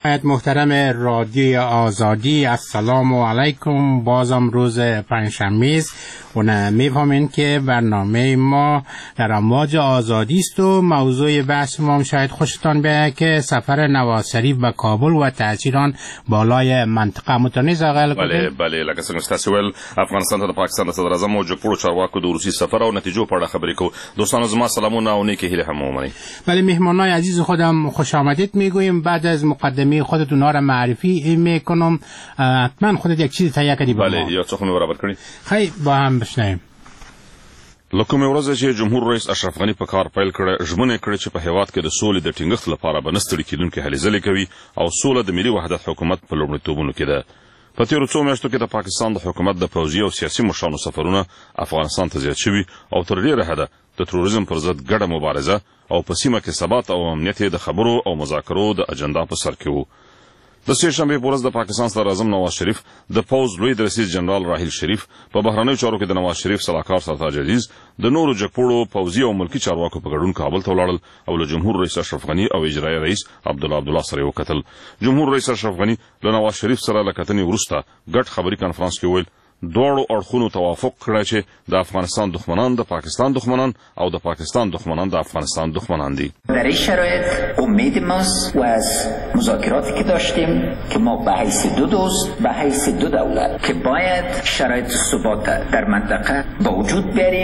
محترم رادیوی آزادی، السلام علیکم. بازم روز پنجشنبه است و میفهمین که برنامه ما در امواج آزادی است و موضوع بحث ما شاید خوشتان بیاید که سفر نواز شریف به کابل و تاثیران بالای منطقه متنیز اغل بله لکه څنګه تاسو ول افغانستان ته د پاکستان د صدر اعظم او جګپوړو چارواکو د روسي سفر او نتیجو په اړه خبرې کوو. دوستانو زما سلامونه او نیکی هیله هم ومنئ. بله مهمانای عزیز خودم خوش آمدید میگویم. بعد از مقدمه خودتون را معرفی میکنم. حتما خودت یک چیز تهیه کردی با ما. بله یا څه خو مې برابر کړی. خیر با هم بشنویم. لکه مې ورځ چې جمهور رئیس اشرف غنی په کار پیل کړ، ژمنه کړې چې په هیواد کې د سولې د ټینګښت لپاره به نستړي کېدونکې هلې ځلې کوي او سوله د ملي وحدت حکومت په لومړیتوبونو کې ده. په تیرو څو میاشتو کې د پاکستان د حکومت د پوځي او سیاسي مشرانو سفرونه افغانستان ته زیات شوي او تر ډیره حده د تروریزم پر ضد ګډه مبارزه او په سیمه کې ثبات او امنیت د خبرو او مذاکرو د اجنډا په سر کې وو. د سه شنبه په ورځ د پاکستان صدر اعظم نواز شریف د پوز لوی رئیس جنرال راحیل شریف په بهرنیو چارو کې د نواز شریف صلاحکار سرتاج عزیز د نورو جګپوړو پوځي او ملکی چارواکو په ګډون کابل ته ولاړل او له جمهور رئیس اشرف غنی او اجرایي رئیس عبدالله سره وکتل. جمهور رئیس اشرف غنی له نواز شریف سره له کتنې وروسته ګډ خبري کانفرنس کې ویل دواړو اړخونو توافق کړی چې د افغانستان دښمنان د پاکستان دښمنان او د پاکستان دښمنان د افغانستان دښمنان دي. در این شرایط امید ماست و از مذاکراتی که داشتیم که ما به حیث دو دوست به حیث دو دولت که باید شرایط ثبات در منطقه با وجود بیاریم،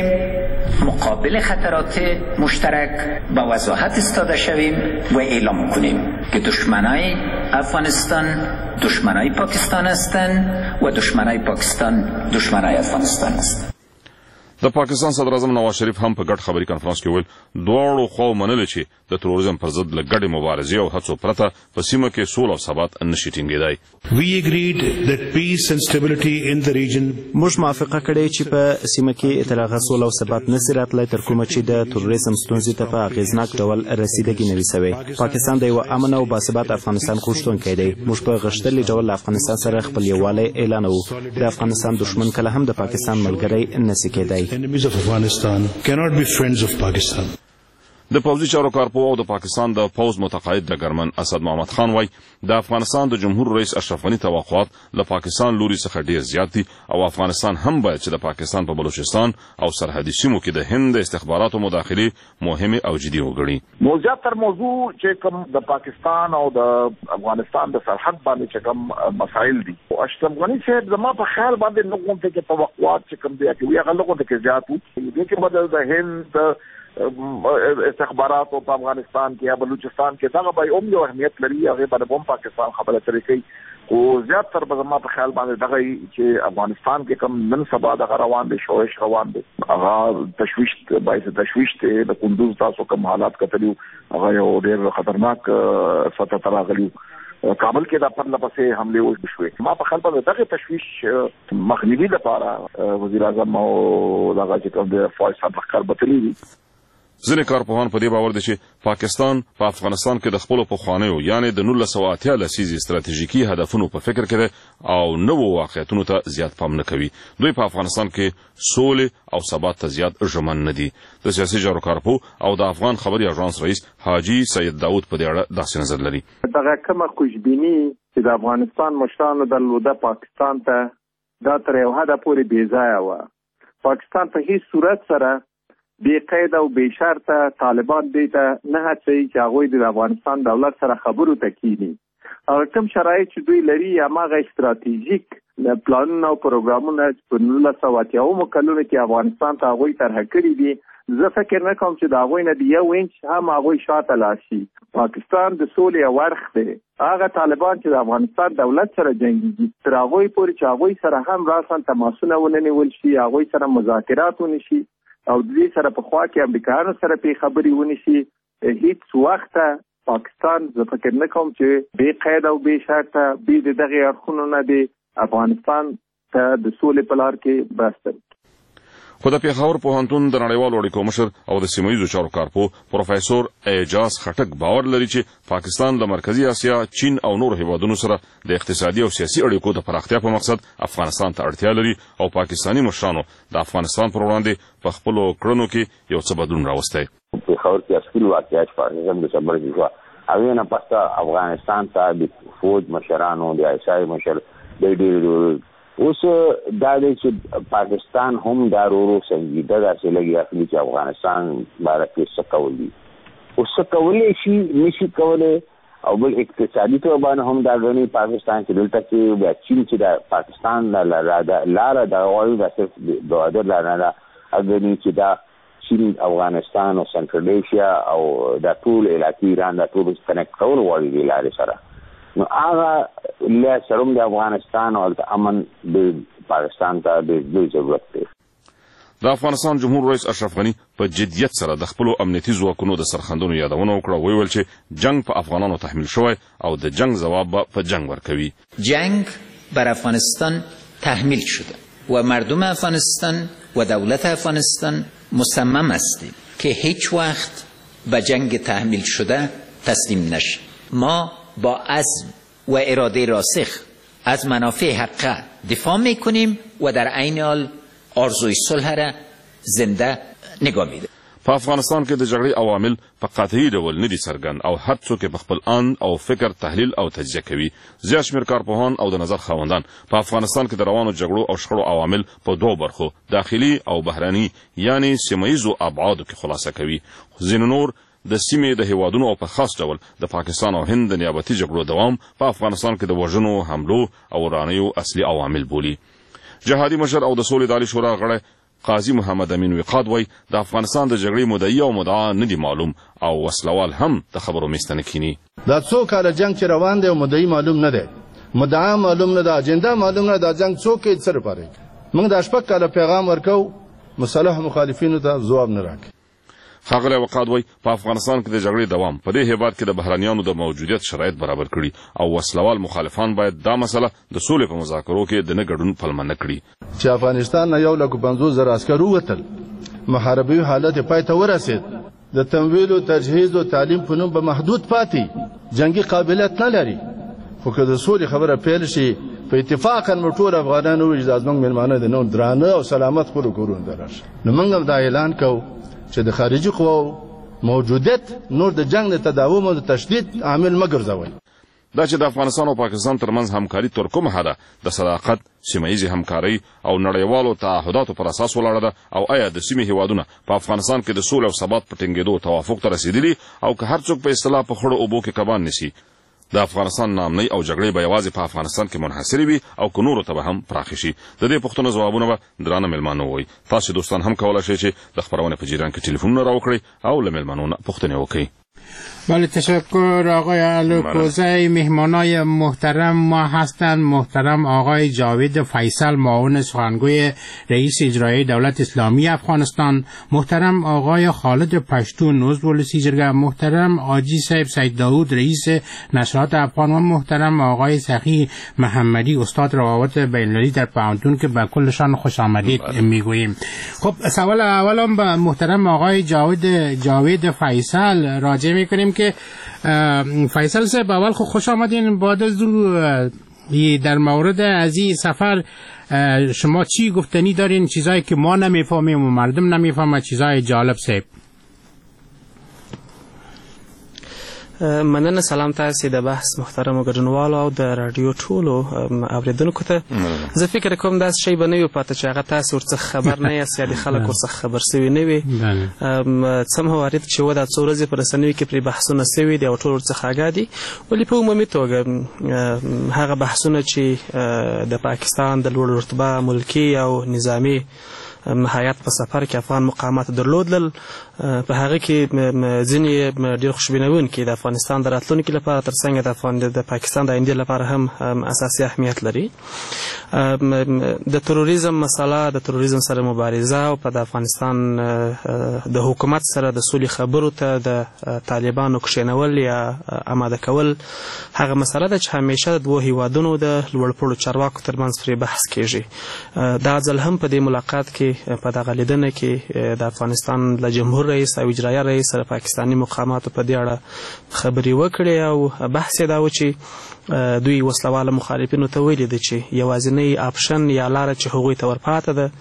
مقابل خطرات مشترک با وضاحت ایستاده شویم و اعلام کنیم که دشمنای افغانستان دشمنای پاکستان هستند و دشمنای پاکستان دشمنای افغانستان هستند. د پاکستان صدر اعظم نواز شریف هم په ګډ خبري کانفرنس کې ویل دواړو خواو منل چې د تروریزم پر ضد له ګډې مبارزې او هڅو پرته په سیمه کې سوله او ثبات نشي ټینګېدای. We agreed that peace and stability in the region. موږ موافقه کړې چې په سیمه کې اتراغه سوله او ثبات نشي راتلای تر کومه چې د تروریزم ستونزې ته په اغیزناک ډول رسیدګي نه وي سوی. پاکستان د یو امن او باثبات افغانستان غوښتونکی دی. موږ په غښتلي ډول افغانستان سره خپل یووالی اعلانوو. د افغانستان دښمن کله هم د پاکستان ملګری نشي کېدای. Enemies of Afghanistan cannot be friends of Pakistan. د پوځي چارو کارپوه او د پاکستان د پوز متقاعد ډګرمن اسد محمد خان وای د افغانستان د جمهور رئیس اشرف غنی توقعات له پاکستان لوري څخه ډیر زیات دي او افغانستان هم باید چې د پاکستان په بلوچستان او سرحدي سیمو کې د هند استخباراتو مداخله مهمه او جدي وګڼي. موضوع موضوع چې کوم د پاکستان او د افغانستان د سرحد باندې چې کوم مسائل دي او اشرف غنی صاحب زما په خیال باندې نوم ته کې توقعات چې کوم دي چې هغه لغو ته زیات وو چې بدل د هند استخبارات په افغانستان کې یا بلوچستان کې دغه به یو اهمیت لري. هغه باندې هم پاکستان خبره ترې کوي او زیات تر به ما په خیال باندې دغه چې افغانستان کې کم نن سبا دغه روان دي شوش روان دي هغه تشویش ته د کندوز تاسو کوم حالات کتلیو هغه یو ډېر خطرناک سطح ته راغلیو. کابل کې د پرله پسې حمله وشوې. ما په خیال باندې دغه تشویش مخنیوي لپاره وزیر اعظم او دغه چې کوم د فوج سربخکر بتلی دي. ځینې کارپوهان په دې باور دي چې پاکستان په افغانستان کې د خپلو پخوانیو یعنی د 1980 لسیزې ستراتیژیکي هدفونو په فکر کې ده او نوو واقعیتونو ته زیات پام نه کوي. دوی په افغانستان کې سولې او ثبات ته زیات ژمن نه دي. د سیاسي چارو کارپوه او د افغان خبري اژانس رئیس حاجي سید داود په دې اړه داسې نظر لري. دغه کومه خوشبیني چې د افغانستان مشرانو درلوده پاکستان ته دا تر یو حده پورې بې ځایه وه. پاکستان په هیڅ صورت سره بې قید او بې شرطه طالبان دې ته نه هڅوي چې هغوی د افغانستان دولت سره خبرو ته کینی. هغه کوم شرایط چې دوی لري هماغه استراتیژیک پلانونه او پروګرامونه په 1980 کلونو کې افغانستان ته هغوی طرحه کړي دي. زه فکر نه کوم چې د هغوی نه د 1 انچ هم هغوی شاته لاړ شي. پاکستان د سولې یو اړخ دی. هغه طالبان چې د افغانستان دولت سره جنګیږي تر هغوی پورې چې هغوی سره هم راسن تماسونه ونیول شي، هغوی سره مذاکرات ونشي او د دې سره په خوا کې امریکایانو سره په خبري ونشي، هیڅ وخت پاکستان زه فکر نه کوم چې بې قید او بې شرطه بې د دغه اړخونو نه دی افغانستان ته د سولې په لار کې باسته. خو د پیښور پوهنتون د نړیوالو اړیکو مشر او د سیمهییزو چارو کارپوه پروفیسور اعجاز خټک باور لري چې پاکستان د مرکزی اسیا، چین او نور هیوادونو سره د اقتصادي او سیاسي اړیکو د پراختیا په مقصد افغانستان ته اړتیا لري او پاکستانی مشرانو د افغانستان پر وړاندې په خپلو کړنو کې یو څه بدلون راوستی. پیښور کې اصلي واقعیت په نظام د صبر دی هغه نه پس افغانستان ته د فوج مشرانو د ایسای مشر د ډېر اوس دا دی چې پاکستان هم دا ورو سنجیده داسې لګي اخلي چې افغانستان باره کې څه کولی اوس څه کولی شي نشي کولی او بل اقتصادي طور باندې هم دا غني پاکستان چې دلته کې بیا چین چې د پاکستان لاره دا وایي دا صرف د بهادر لاره نه اګني چې دا چین افغانستان او سنټرل ایشیا او دا ټول علاقې ایران دا ټول کنیکټ کول غواړي د لارې سره نو هغه له سروم د افغانستان او د امن د پاکستان ته د ضرورت دی د افغانستان جمهور رئیس اشرف غنی په جدیت سره د خپل امنیتي ځواکونو د سرخندونو یادونه وکړه ویل چې جنگ په افغانانو تحمیل شوی او د جنگ جواب په جنگ ورکوي جنگ بر افغانستان تحمیل شده و مردم افغانستان و دولت افغانستان مصمم است که هیچ وقت به جنگ تحمیل شده تسلیم نشه ما با عزم و اراده راسخ از منافع حقه دفاع میکنیم و در عین حال آرزوی صلح را زنده نگاه میده په افغانستان کې د جګړې عوامل په قاطعي ډول نه دي څرګند او هر څوک په خپل آن او فکر تحلیل او تجزیه کوي زیات شمېر کارپوهان او د نظر خاوندان په افغانستان کې د روانو جګړو او شخړو عوامل په دوه برخو داخلي او بهراني یعنی سیمه‌ییزو ابعادو کې خلاصه کوي ځینې نور د سیمې د هیوادونو او په خاص ډول د پاکستان او هند د نیابتي جګړو دوام په افغانستان کې د وژنو حملو او ورانیو اصلي عوامل بولي جهادي مشر او د سولې د عالي شورا غړی قاضي محمد امین وقاد وای د افغانستان د جګړې مدعي او مدعا نه دي معلوم او وسلوال هم د خبرو میستنه کینی دا څو کال جنگ چې روان دی او مدعي معلوم نه دی مدعا معلوم نه ده اجنډا معلوم نه ده جنگ څوک یې سره پاره موږ د شپږ کال پیغام ورکو مصالح مخالفینو ته جواب نه راکړي ښاغلی وقاد وای په افغانستان کې د جګړې دوام په دې هیواد کې د بهرانیانو د موجودیت شرایط برابر کړي او وسلوال مخالفان باید دا مسله د سولې په مذاکرو کې د نه ګډون پلمه نه کړي چې افغانستان نه 150,000 عسکر ووتل محاربي حالت پای ته ورسید د تمویل او تجهیز او تعلیم په نوم به محدود پاتې جنگي قابلیت نه لري خو که د سولې خبره پیل شي په اتفاقا موږ ټول افغانانو اجازه زموږ مېلمانه د نو درانه او سلامت کورونه درشه نو موږ دا اعلان کوو چې د خارجي قواو موجودیت نور د جنگ د تداوم او د تشدید عامل مه ګرځوئ دا چې د افغانستان او پاکستان ترمنځ همکاري تر کومه حده د صداقت سیمه‌ییزې همکارۍ او نړیوالو تعهداتو پر اساس ولاړه ده او آیا د سیمې هیوادونه په افغانستان کې د سولې او ثبات په ټینګېدو توافق ته رسېدلي او که هر څوک په اصطلاح په خړو اوبو کې کبان نیسي د افغانستان نامنۍ او جګړې به یوازې په افغانستان کې منحصرې وي او که نورو ته به هم پراخې شي د دې پوښتنو ځوابونه به درانه میلمانه ووایي تاسو دوستان هم کولی شئ چې د خپرونې په جریان کې ټلیفونونه راوکړئ او له میلمنو نه پوښتنې وکړئ بله تشکر آقای الوکوزی مهمانای محترم ما هستند محترم آقای جاوید فیصل معاون سخنگوی رئیس اجرایی دولت اسلامی افغانستان محترم آقای خالد پشتون عضو ولسی جرگه محترم آجی صاحب سید داود رئیس نشرات افغان و محترم آقای سخی محمدی استاد روابط بین‌المللی در پانتون که به کلشان خوش آمدید میگوییم خب سوال اولم به محترم آقای جاوید فیصل راجع میکنیم که فیصل صاحب اول خوش آمدین بعد از در مورد از این سفر شما چی گفتنی دارین چیزایی که ما نمیفهمیم و مردم نمیفهمه چیزای جالب صاحب مننه سلام تاسو د بحث محترم ګډونوالو او د رادیو ټولو اوریدونکو ته زه فکر کوم دا شی به نه وي پاتې چې هغه تاسو ورڅخه خبر نه یاست یا د خلکو ورڅخه خبر سوي نه وي څه موارد چې و دا څو ورځې په رسنیو کې پرې بحثونه سوي دي او ټول ورڅخه آګاه دي ولې په عمومي توګه هغه بحثونه چې د پاکستان د لوړ رتبه ملکي او نظامي هیات په سفر کې افغان مقامات درلودل په هغه کې ځینې ډېر خوشبینونکي د افغانستان د راتلونکي لپاره ترڅنګ د پاکستان د آینده لپاره هم اساسي اهمیت لري د تروریزم مسله د تروریزم سره مبارزه او په د افغانستان د حکومت سره د سولې خبرو ته د طالبانو کښېنول یا آماده کول هغه مسله ده چې همیشه د دوه هیوادونو د لوړپوړو چارواکو ترمنځ پرې بحث کېږي دا ځل هم په دې ملاقات کې په دغه لیدنه کې د افغانستان له جمهور رئیس او اجرایه رئیس سره پاکستاني مقاماتو په دې اړه خبرې وکړې او بحث یې دا و چې دوی وسلواله مخالفینو ته ویلي دي چې یوازینی آپشن یا لاره چې هغوی ته ورپاته ده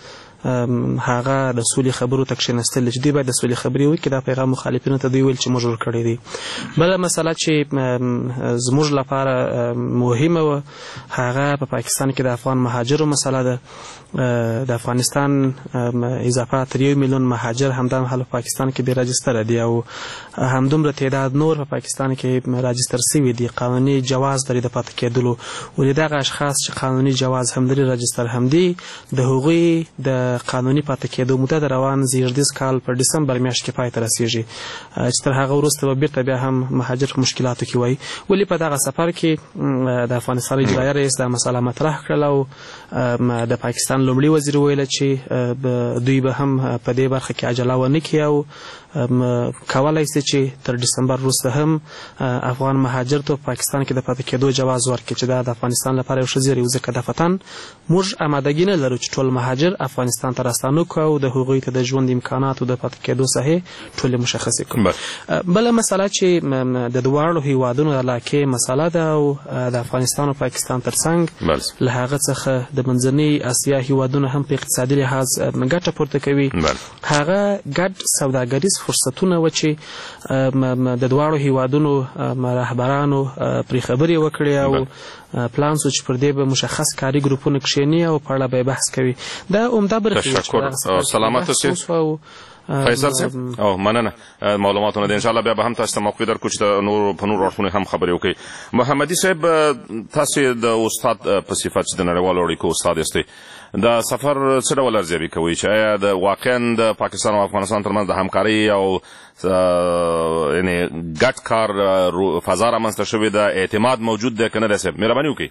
هغه د سولې خبرو ته کښېنستل چې دوی باید د سولې خبرې وکړي. دا پیغام مخالفینو ته دوی ویل چې موږ ور کړی دی. بله مسله چې زموږ لپاره مهمه وه هغه په پاکستان کې د افغان مهاجرو مسله ده. د افغانستان اضافه تر 1 میلیون مهاجر همدا مهال په پاکستان کې بې راجستره دي او همدومره تعداد نور په پاکستان کې راجستر شوي دي، قانوني جواز لري د پاتې کېدلو. ولې دغه اشخاص چې قانوني جواز هم لري راجستر هم دي، د هغوی د قانوني پاتې کېدو موده د روان زیږدیز کال په ډسمبر میاشت کې پای ته رسیږي چې تر هغه وروسته به بیرته بیا هم مهاجر په مشکلاتو کې وای. ولې په دغه سفر کې د افغانستان اجرایه رئیس دا مسله مطرح کړله او د پاکستان لومړي وزیر ویل چې دوی به هم په دې برخه کې عجله ونه کړي او کولای شي چې تر ډسمبر وروسته هم افغان مهاجر ته پاکستان کې د پاتې کېدو جواز ورکړي چې دا د افغانستان لپاره یو ښه زیری و، ځکه دفتن موږ آمادګي نه لرو چې ټول مهاجر افغانستان ته راستانه کړو او د هغوی ته د ژوند امکاناتو د پاتې کېدو ساحې ټولې مشخصې کړو. بله مسله چې د دواړو هیوادونو د علاقې مسله ده او د افغانستان او پاکستان ترڅنګ له هغه څخه د منځنۍ اسیا هیوادونه هم په اقتصادي لحاظ ګټه پورته کوي. هغه ګډ سوداګریز فرصتونه و چې د دواړو هیوادونو رهبرانو پرې خبرې وکړې او پلان سو چې پر دې به مشخص کاري ګروپونه کښېني او په اړه به بحث کوي. دا عمده برخې سلامت اوسئ فیصل صاحب او مننه معلوماتونه ان شاء الله بیا به هم تاسو ته موقع درکړو چې نور په نور اړخونو هم خبرې وکړي. محمدي صاحب تاسو د استاد په صفت چې د نړیوالو اړیکو استاد یاستئ، دا سفر څه ډول ارزیابي کوي چې آیا د واقعا د پاکستان او افغانستان ترمنځ د همکارۍ او یعنې ګډ کار فضا رامنځته شوې ده، اعتماد موجود دی که نه دی؟ صاحب مهرباني وکړئ.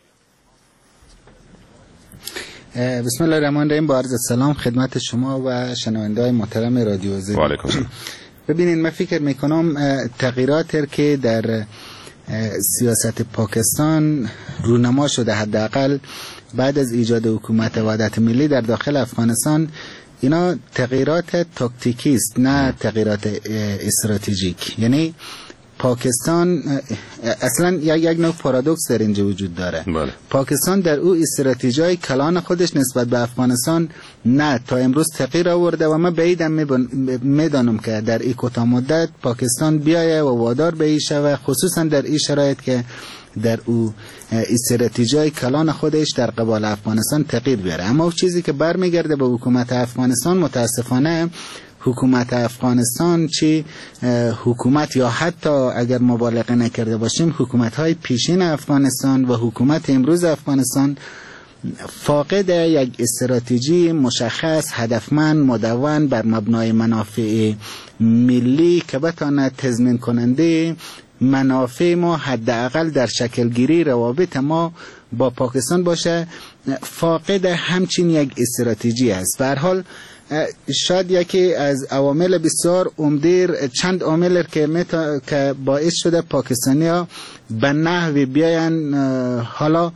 بسم الله الرحمن الرحیم. با عرض سلام خدمت شما و شنونده‌های محترم رادیو زد. ببینید من فکر میکنم تغییراتی که در سیاست پاکستان رونما شده حداقل بعد از ایجاد حکومت وحدت ملی در داخل افغانستان، اینا تغییرات تاکتیکی است نه تغییرات استراتژیک. یعنی پاکستان اصلا یک نوع پارادوکس در اینجا وجود داره. پاکستان در او استراتژی‌های کلان خودش نسبت به افغانستان نه تا امروز تغییر آورده و من بعیدم میدانم که در این کوتاه مدت پاکستان بیایه و وادار به این شود، خصوصا در این شرایط که در او استراتژی‌های کلان خودش در قبال افغانستان تغییر بیاره. اما چیزی که برمیگرده به حکومت افغانستان، متاسفانه حکومت افغانستان چی حکومت یا حتی اگر مبالغه نکرده باشیم حکومت‌های پیشین افغانستان و حکومت امروز افغانستان فاقد یک استراتژی مشخص، هدفمند، مدون بر مبنای منافع ملی که بتواند تضمین کننده منافع ما حداقل در شکل گیری روابط ما با پاکستان باشه، فاقد همچین یک استراتژی است. به هر حال شاید یکی از عوامل بسیار عمده، چند عامل که باعث شده پاکستانی‌ها به نحوی بیاین حالا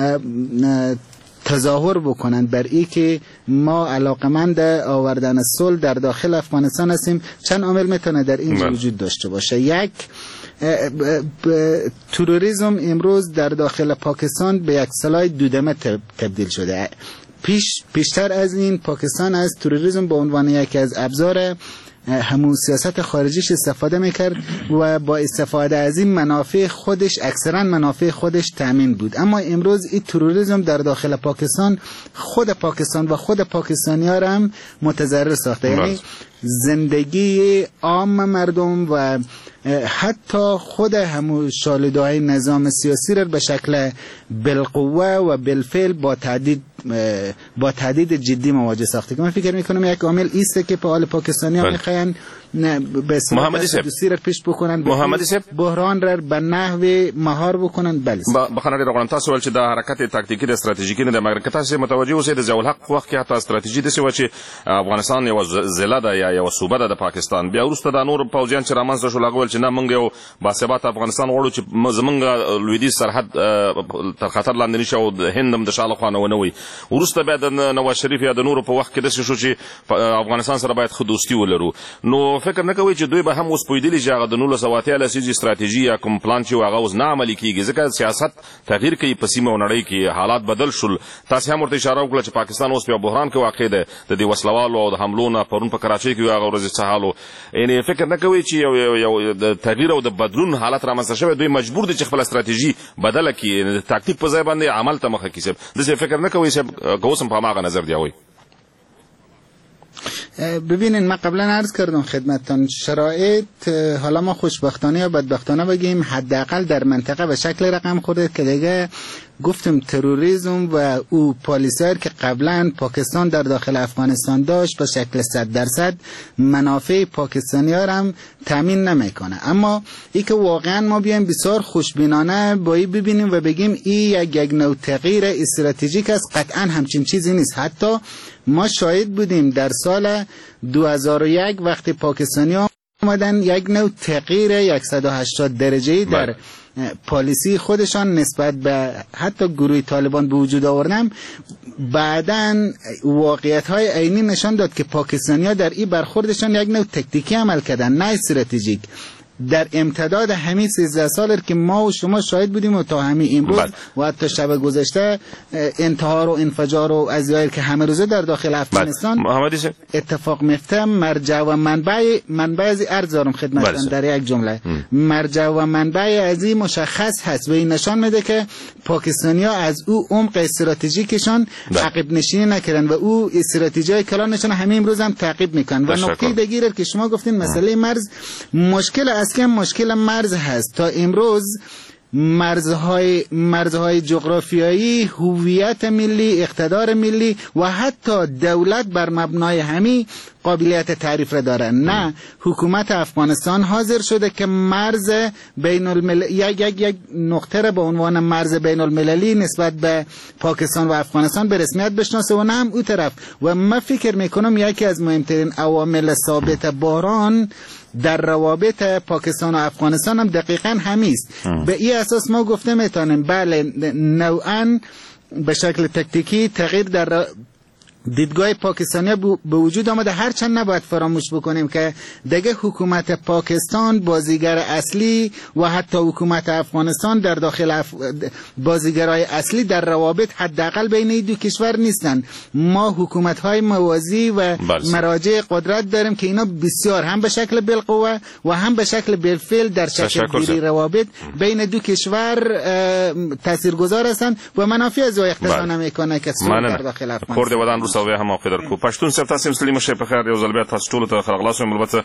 تظاهر بکنند بر این که ما علاقمند آوردن صلح در داخل افغانستان هستیم، چند عامل میتونه در اینجا وجود داشته باشه. یک، تروریسم امروز در داخل پاکستان به یک سلاح دودمه تبدیل شده. پیشتر از این پاکستان از تروریسم به عنوان یکی از ابزار همون سیاست خارجیش استفاده میکرد و با استفاده از این منافع خودش، اکثرا منافع خودش تامین بود. اما امروز این تروریسم در داخل پاکستان خود پاکستان و خود پاکستانی ها را هم متضرر ساخته. یعنی زندگی عام مردم و حتی خود همون شالودهای نظام سیاسی را به شکل بالقوه و بالفعل با تهدید جدی مواجه ساخته که من فکر میکنم یک عامل ایسته که حال پاکستانی ها میخواین به سیاسی را پیش بکنن، بحران را به نحو مهار بکنن. بله بخنه راغلم تاسو ول چې د حرکت تاکتیکی د استراتیژیکی نه د مګر تاسو متوجه اوسئ د ضیاء الحق وخت کې حتی استراتیژي د څه و چې افغانستان یو ضلع ده یا یو صوبه ده د پاکستان، بیا وروسته د نور پوځیان چې رامنځته شو لګول چې نه موږ یو باثبات افغانستان غواړو چې زمونږ لویدیځ سرحد تر خطر لاندې نشي او هند هم د شاله خوا نه ونوي. وروسته بیا د نواز شریف یا د نورو په وخت کې داسې شو چې افغانستان سره باید ښه دوستي ولرو. نو فکر نه کوئ چې دوی به هم اوس پوهېدلي چې هغه د 1980 لسیزې ستراتیژي یا کوم پلان چې هغه اوس نه عملي کېږي، ځکه سیاست تغییر کوي په سیمه او نړۍ کې، حالات بدل شول. تاسې هم ورته اشاره وکړه چې پاکستان اوس په بحران کې واقع دی د دې وسلوالو او د حملو نه. پرون په کراچۍ کې هغه ورځې څه حال و. یعنې فکر نه کوئ چې یو د تغییر او د بدلون حالت رامنځته شوی، دوی مجبور دي چې خپله ستراتیژي بدله کړي، د تاکتیک په ځای باندې عمل ته مخه کړي. صاحب داسې فکر نه کوئ صاحب که اوس هم په هماغه نظر دی؟ هغوی ببینین، من قبلا عرض کردم خدمتتان شرایط حالا ما خوشبختانه یا بدبختانه بگیم حداقل در منطقه به شکل رقم خورده که دیگه گفتم تروریسم و او پالیسایر که قبلا پاکستان در داخل افغانستان داشت به شکل 100% منافع پاکستانی ها هم تامین نمیکنه. اما ای که واقعا ما بیایم بسیار خوشبینانه بایی ببینیم و بگیم این یک نوع تغییر استراتژیک است، قطعا همچین چیزی نیست. حتی ما شاهد بودیم در سال 2001 وقتی پاکستانی ها آمدن یک نوع تغییر 180 درجه‌ای در پالیسی خودشان نسبت به حتی گروه طالبان به وجود آوردن، بعداً واقعیت‌های عینی نشان داد که پاکستانی‌ها در این برخوردشان یک نوع تکتیکی عمل کردن نه استراتژیک. در امتداد همین 13 سال که ما و شما شاهد بودیم و تا همین امروز و حتی شب گذشته انتحار و انفجار و ازیایی که همه روزه در داخل افغانستان اتفاق میفته، مرجع و منبع از عرض دارم خدمتتان در یک جمله. مرجع و منبع از این مشخص هست و این نشان میده که پاکستانی‌ها از او عمق استراتژیکشان عقب نشینی نکردن و او استراتژی کلانشان همین امروز هم تعقیب میکنن. و نکته دیگه که شما گفتین مسئله مرز، مشکل مرز هست. تا امروز مرزهای جغرافیایی، هویت ملی، اقتدار ملی و حتی دولت بر مبنای همین قابلیت تعریف را داره. نه حکومت افغانستان حاضر شده که مرز بین المللی یک نقطه را به عنوان مرز بین المللی نسبت به پاکستان و افغانستان به رسمیت بشناسه و نه هم اون طرف. و من فکر میکنم یکی از مهمترین عوامل ثابت بحران در روابط پاکستان و افغانستان هم دقیقاً همیست. به این اساس ما گفته میتونیم بله نوعاً به شکل تکتیکی تغییر در دیدگاه پاکستانی به وجود آمده. هرچند نباید فراموش بکنیم که دیگه حکومت پاکستان بازیگر اصلی و حتی حکومت افغانستان در داخل بازیگرای اصلی در روابط حداقل بین این دو کشور نیستن. ما حکومت‌های موازی و مراجع قدرت داریم که اینا بسیار هم به شکل بالقوه و هم به شکل بالفعل در شکل گیری روابط بین دو کشور تاثیرگذار هستند و منافع از اقتصاد نمیکنه که در داخل افغانستان او هم موقع در کو پښتون صاحب تاسو سلیم شه په خیر یو ځل بیا تاسو ټول ته خلغلاس او البته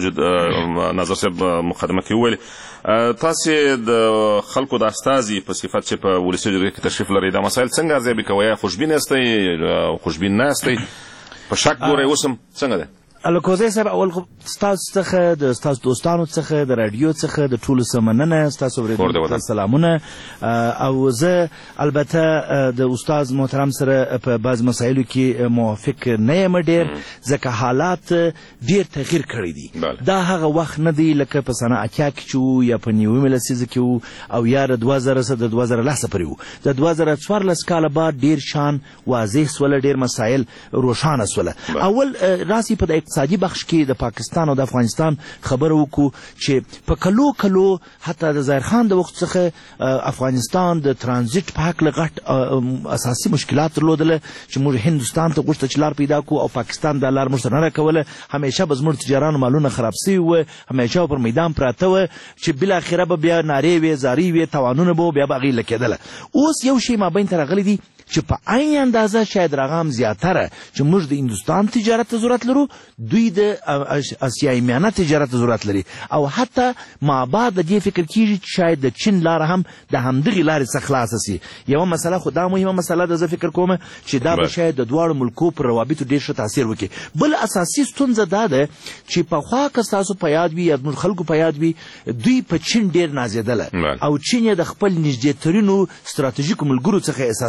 په نظر صاحب مقدمه کې ویل تاسو د خلکو د استازي په صفت چې په ولسی جرګه کې تشریف لري دا مسایل څنګه ارزیابي کوي؟ خوشبین استئ خوشبین نه استئ په شک ګورئ اوسم څنګه ده؟ الکوزی صاحب اول خو ستاسو څخه د ستاسو دوستانو څخه د رادیو څخه د ټولو سمننه ستاسو ورته سلامونه او زه البته د استاد محترم سره په بعض مسایلو کې موافق نه یم ډیر ځکه حالات ډیر تغییر کړی دي. دا هغه وخت نه دی لکه په سنه اتیا کې چې یا په نیومه لسیزه کې او یا د 2010 پورې وو. د 2014 کال بعد ډیر شان واضح سول، ډیر مسایل روښانه سول. اول راسي په اقتصادي بخش کې د پاکستان او د افغانستان خبر وکړو چې په کلو حتی د ظاهر خان د وخت څخه افغانستان د ترانزیت په حق لغټ اساسي مشکلات درلودله چې موږ هندوستان ته غوښته چې لار پیدا کو او پاکستان د لار موږ سره نه راکوله. همیشه به زموږ تجارانو مالونه خراب سوي و، همیشه پر میدان پراته و چې بل اخره به بیا نارې وي زاری وي توانونه به بیا باغی لکېدله. اوس یو شی ما بین ترغلی دي چې په عین اندازه شاید رقم زیاتره چې موږ د هندوستان تجارت ته ضرورت لرو، دوی د اسیایي میانه تجارت ته ضرورت لري او حتی ما بعد د دې فکر کیږي چې شاید د چین لار هم د همدغې لارې څخه خلاصه سي. یوه مسله خو دا مهمه مسله ده، زه فکر کوم چې دا به شاید د دواړو ملکو پر روابطو ډېر ښه تاثیر وکړي. بل اساسي ستونزه دا ده چې پخوا که ستاسو په یاد وي یا زموږ خلکو په یاد وي دوی په چین ډېر نازېدله او چین یې د خپل نږدېترینو ستراتیژیکو ملګرو څخه احساساوه.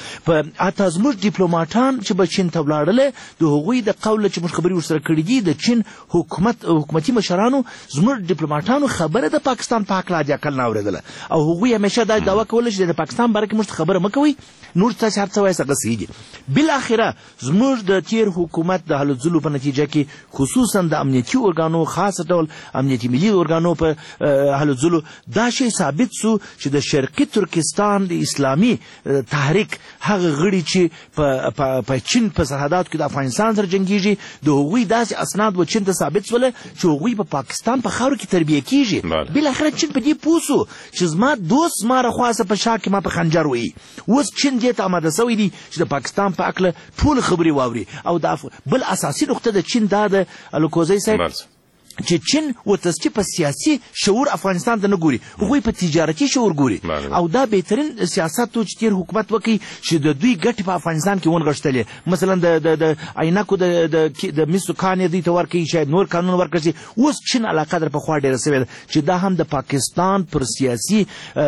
په اته زموږ ډیپلوماټان چې به چین ته ولاړل د هغوی د قول چې موږ خبرې ورسره کړې دي د چین حکومتي مشرانو زموږ ډیپلوماټانو خبره د پاکستان په حق لا د عقل نه اورېدله او هغوی همیشه دا دعوه کوله چې د پاکستان باره کې موږ خبره مه کوئ نور تاسې هر څه وایاست هغه صحیح دي. بالاخره زموږ د تیر حکومت د هلو ځلو په نتیجه کې خصوصا د امنیتي ارګانو خاص ډول امنیتي ملي ارګانو په هلو ځلو دا شی ثابت سو چې د شرقي ترکستان د اسلامي تحریک هغه غړي چې په چین په سرحداتو کې د افغانستان سره جنګیږي د هغوی داسې اسناد و چین ته ثابت سوله چې هغوی په پاکستان په خاورو کې تربیه کیږي. بالاخره چین په دې پوه سو چې زما دوست زما رخواسه په شا کې ما په خنجر وهي. اوس چین دې ته آماده سوی دي چې د پاکستان په هکله ټول خبرې واوري او د بل اساسي نقطه د چین دا د الکوزی صاحب چې چین ورته چې په سیاسي شعور افغانستان ته نه ګوري هغوی په تجارتي شعور ګوري او دا بهترین سیاست و چې تیر حکومت وکړي چې د دوی ګټې په افغانستان کې ونغښتلې مثلا د عینکو د مسو کانې دوی ته ورکوي شاید نور قانون ورکړي. اوس چین علاقه در پخوا ډېره سوې ده چې دا هم د پاکستان پر سیاسي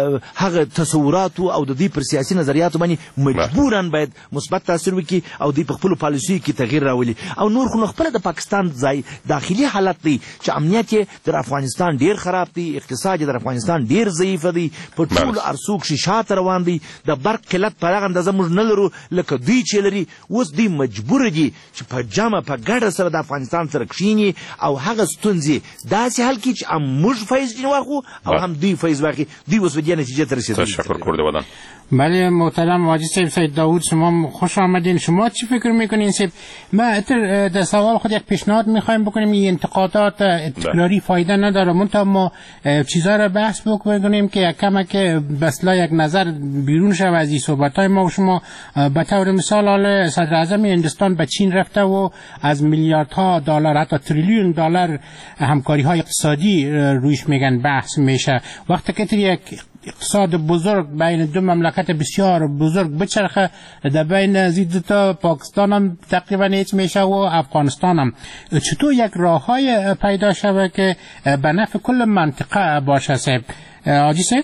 هغه تصوراتو او د دوی پر سیاسي نظریاتو باندې مجبورا باید مثبت تاثیر وکړي او دوی په خپلو پالیسیو کې تغییر راولي او نور خو نو خپله د پاکستان داخلي حالت دی چې امنیت یې در افغانستان ډیر خراب دی اقتصاد یې در افغانستان ډیر ضعیف دی په ټولو ارسو کښې شاته روان دی د برق قلت په هغه اندازه موږ نه لرو لکه دوی چې لري. اوس دوی مجبور دي چې په جمع په ګډه سره د افغانستان سره کښېني او هغه ستونزې داسې حل کړي چې هم موږ فیض ځینې واخلو او هم دوی فیض واخلي. دوی اوس په دې نتیجه ته رسېدلي. تشکر کرده بدن. بله محترم واجد صاحب سید داود شما خوش آمدین. شما چی فکر میکنین صاحب؟ ما در سوال خود یک پیشنهاد میخوایم بکنیم. این انتقادات تکراری فایده نداره منتها ما چیزا را بحث بکنیم که یک کمک بسلا یک نظر بیرون شود از این صحبت های ما و شما. به طور مثال حال صدر اعظم هندوستان به چین رفته و از میلیاردها دلار حتی تریلیون دلار همکاری های اقتصادی رویش میگن بحث میشه. وقتی که یک اقتصاد بزرگ بین دو مملکت بسیار بزرگ بچرخه در بین زید تا پاکستان هم تقریبا هیچ میشه و افغانستان هم چطور یک راه های پیدا شود که به نفع کل منطقه باشه صاحب؟ حاجی صاحب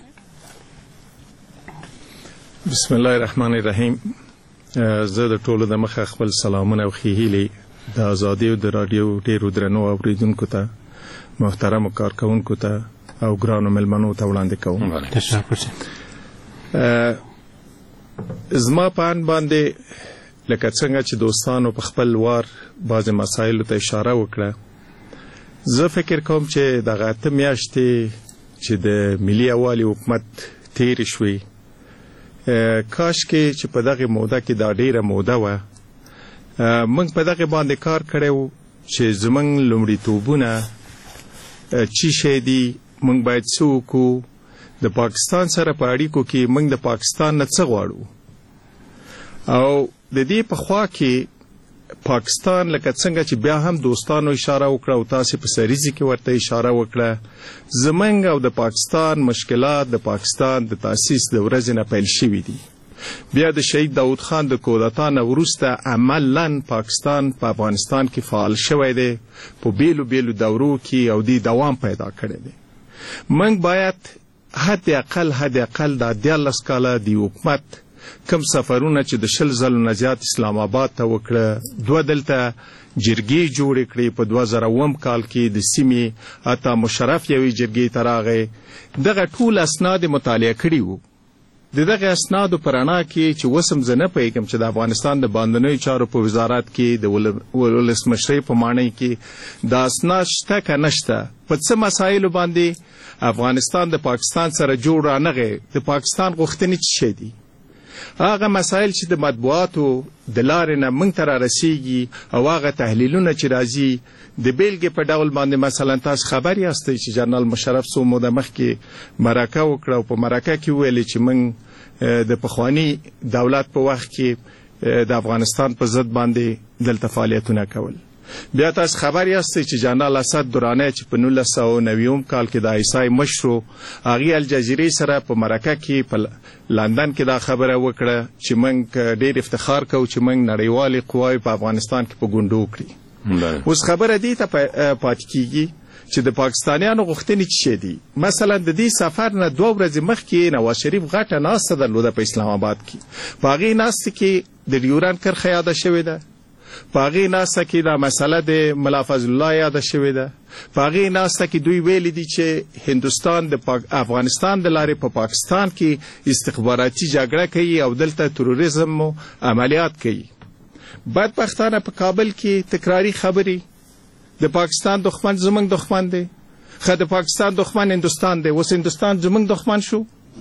بسم الله الرحمن الرحیم. زه د ټولو د مخه خپل سلامونه او ښې هیلې د ازادۍ او د راډیو ډېرو درنو اوریدونکو ته محترمو کارکوونکو ته او ګرانو مېلمنو ته وړاندې کوم. زما په اند باندې لکه څنګه چې دوستانو په خپل وار بعضې مسایلو ته اشاره وکړه زه فکر کوم چې دغه 8 میاشتې چې د ملي یووالي حکومت تېرې شوې کاشکې چې په دغه موده کې دا ډېره موده وه موږ په دغه باندې کار کړی و چې زموږ لومړیتوبونه چی شی دي موږ باید څه وکړو د پاکستان سره په اړیکو کې موږ د پاکستان نه څه غواړو او د دې په خوا کې پاکستان لکه څنګه چې بیا هم دوستانو اشاره وکړه او تاسې په سریزي کې ورته اشاره وکړه زموږ او د پاکستان مشکلات د پاکستان د تاسیس د ورځې نه پیل شوي دي. بیا د شهید داود خان د کودتا نه وروسته عملاً پاکستان په افغانستان کې فعال شوی دی په بیلو بیلو دورو کې او دې دوام پیدا کړی دی. موږ باید حد اقل دا 14 کاله د حکومت کم سفرونه چې د 20 ځلو نه زیات اسلام آباد ته وکړه 2 دلته جرګې جوړې کړې په 2009 کال کې د سیمې عطا مشرف یوې جرګې ته راغی دغه ټول اسناد مطالعه کړي وو. د دغه اسنادو په رڼا کې چې اوس هم زه نه پوهېږم چې د افغانستان د باندنیو چارو په وزارت کې د ولسمشرۍ په ماڼۍ کې دا اسناد شته که نشته په څه مسایلو باندې افغانستان د پاکستان سره جوړ رانغی د پاکستان غوښتنې څه شی دي هغه مسایل چې د مطبوعاتو د لارې نه موږ ته رارسیږي او هغه تحلیلونه چې راځي د بیلګې په ډول باندې مثلا تاسو خبر یاستئ چې جنرال مشرف څو موده مخکې مرکه وکړه او په مرکه کې ویلې چې موږ د پخواني دولت په وخت کې د افغانستان په ضد باندې دلته فعالیتونه کول. بیا تاسو خبر یاستئ چې جنرال اسد درانه چې په 1990 کال کې د آیسای مشرو هغې الجزیرې سره په مرکه کې په لندن کې دا خبره وکړه چې موږ ډېر افتخار کوو چې موږ نړیوالې قواوې په افغانستان کې په ګونډو کړي. اوس خبره دې ته پاتې کېږي چې د پاکستانیانو غوښتنې څه دي. مثلا د دې سفر نه 2 ورځې مخکې نواز شریف غټه ناسته درلوده په اسلام آباد کې. په هغې ناسته کې د ډیورند کرښه یاده شوې ده، په هغې ناسته کې دا مسله د ملا فضل الله یاده شوې ده، په هغې ناسته کې دوی ویلي دي چې هندوستان د افغانستان د لارې په پاکستان کې استخباراتي جګړه کوي او دلته تروریزم او عملیات کوي. بدبختانه په کابل کې تکراری خبرې د پاکستان دښمن زمونږ دښمن دی، خو د پاکستان دښمن هندوستان دی. اوس هندوستان زمونږ دښمن شو.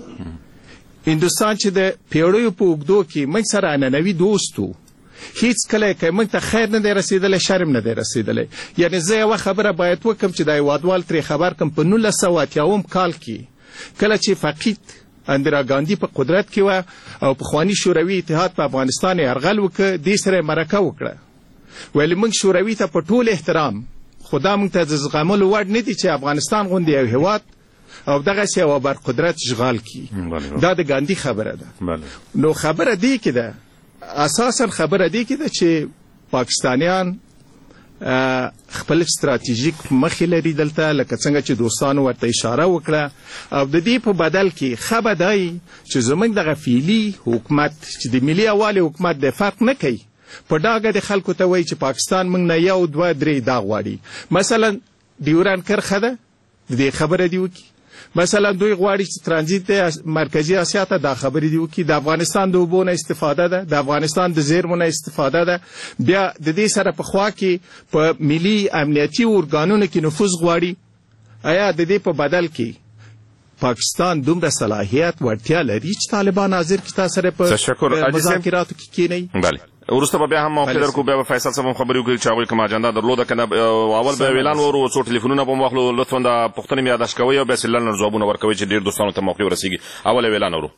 هندوستان چې د پیړیو په اوږدو کې موږ سره عنعنوي دوست و، هیڅ کله که موږ ته خیر نه دی رسېدلی، شرم نه دی رسېدلی. یعنې زه یوه خبره باید وکړم چې دا هېوادوال ترې خبر کړم. په 1980 کال کې کله چې فقید اندرا ګاندي په قدرت کې وه او پخواني شوروي اتحاد په افغانستان یرغل وکړه، دې سره یې مرکه وکړه. ویلې موږ شوروي ته په ټول احترام، خو دا موږ ته د زغملو وړ نه دي چې افغانستان غوندې یو هېواد او دغسې یوه برقدرت اشغال کړي. دا د ګاندي خبره ده. نو خبره دې کې ده، اساسا خبره دې کې ده چې پاکستانیان خپل ستراتیژیک مخې لري دلته، لکه څنګه چې دوستانو ورته اشاره وکړه، او د دې په بدل کې ښه به دی چې زموږ دغه فعلي حکومت چې د ملي یووالي حکومت دی فرق نه کوي، په ډاګه د خلکو ته وایي چې پاکستان موږ نه 1 2 3 دا غواړي. مثلا ډیورند کرښه ده، د دې خبره دې وکړي. مثلا دوی غواړي چې ترانزیت مرکزی اسیا ته دا خبرې دي وکړي. د افغانستان د اوبو نه استفاده ده، د افغانستان د زیرمو نه استفاده ده. بیا د دې سره په خوا کې په ملي امنیتي ارګانونو کې نفوذ غواړي. آیا د دې په بدل کې پاکستان دومره صلاحیت وړتیا لري چې طالبان حاضر کې تاسو سره په مذاکراتو کې کېنئ؟ بله، وروسته به بیا هم موقع درکو، بیا به فیصل صاحب هم خبرې وکړي چې هغوی کومه اجنډا درلوده که نه. اول به اعلان ورو، څو ټلیفونونه به م واخلو. لطفا د پوښتنې مې یاداشت کوئ او بیا سیلنډر ځوابونه ورکوئ چې ډېر دوستانو ته موقع ورسېږي. اول اعلان ورو.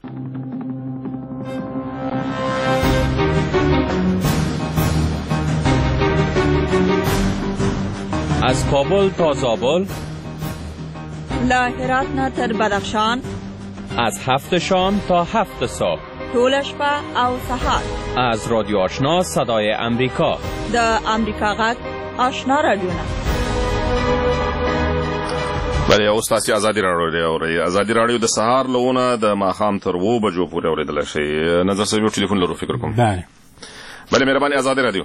از کابل تا زابل، له هرات نه تر بدخشان، از 7 شام تا 7 صبح، طول شپه او سحر، از رادیو آشنا صدای امریکا، د امریکا غږ آشنا رادیو نه. بله، اوس تاسې ازادي راډیو اورئ. ازادي راډیو د سهار له 9 د ماښام تر 2 بجو پورې اورېدلی شئ. نظر صاحب یو ټلیفون لرو فکر کوم. بله مهرباني، ازادي راډیو.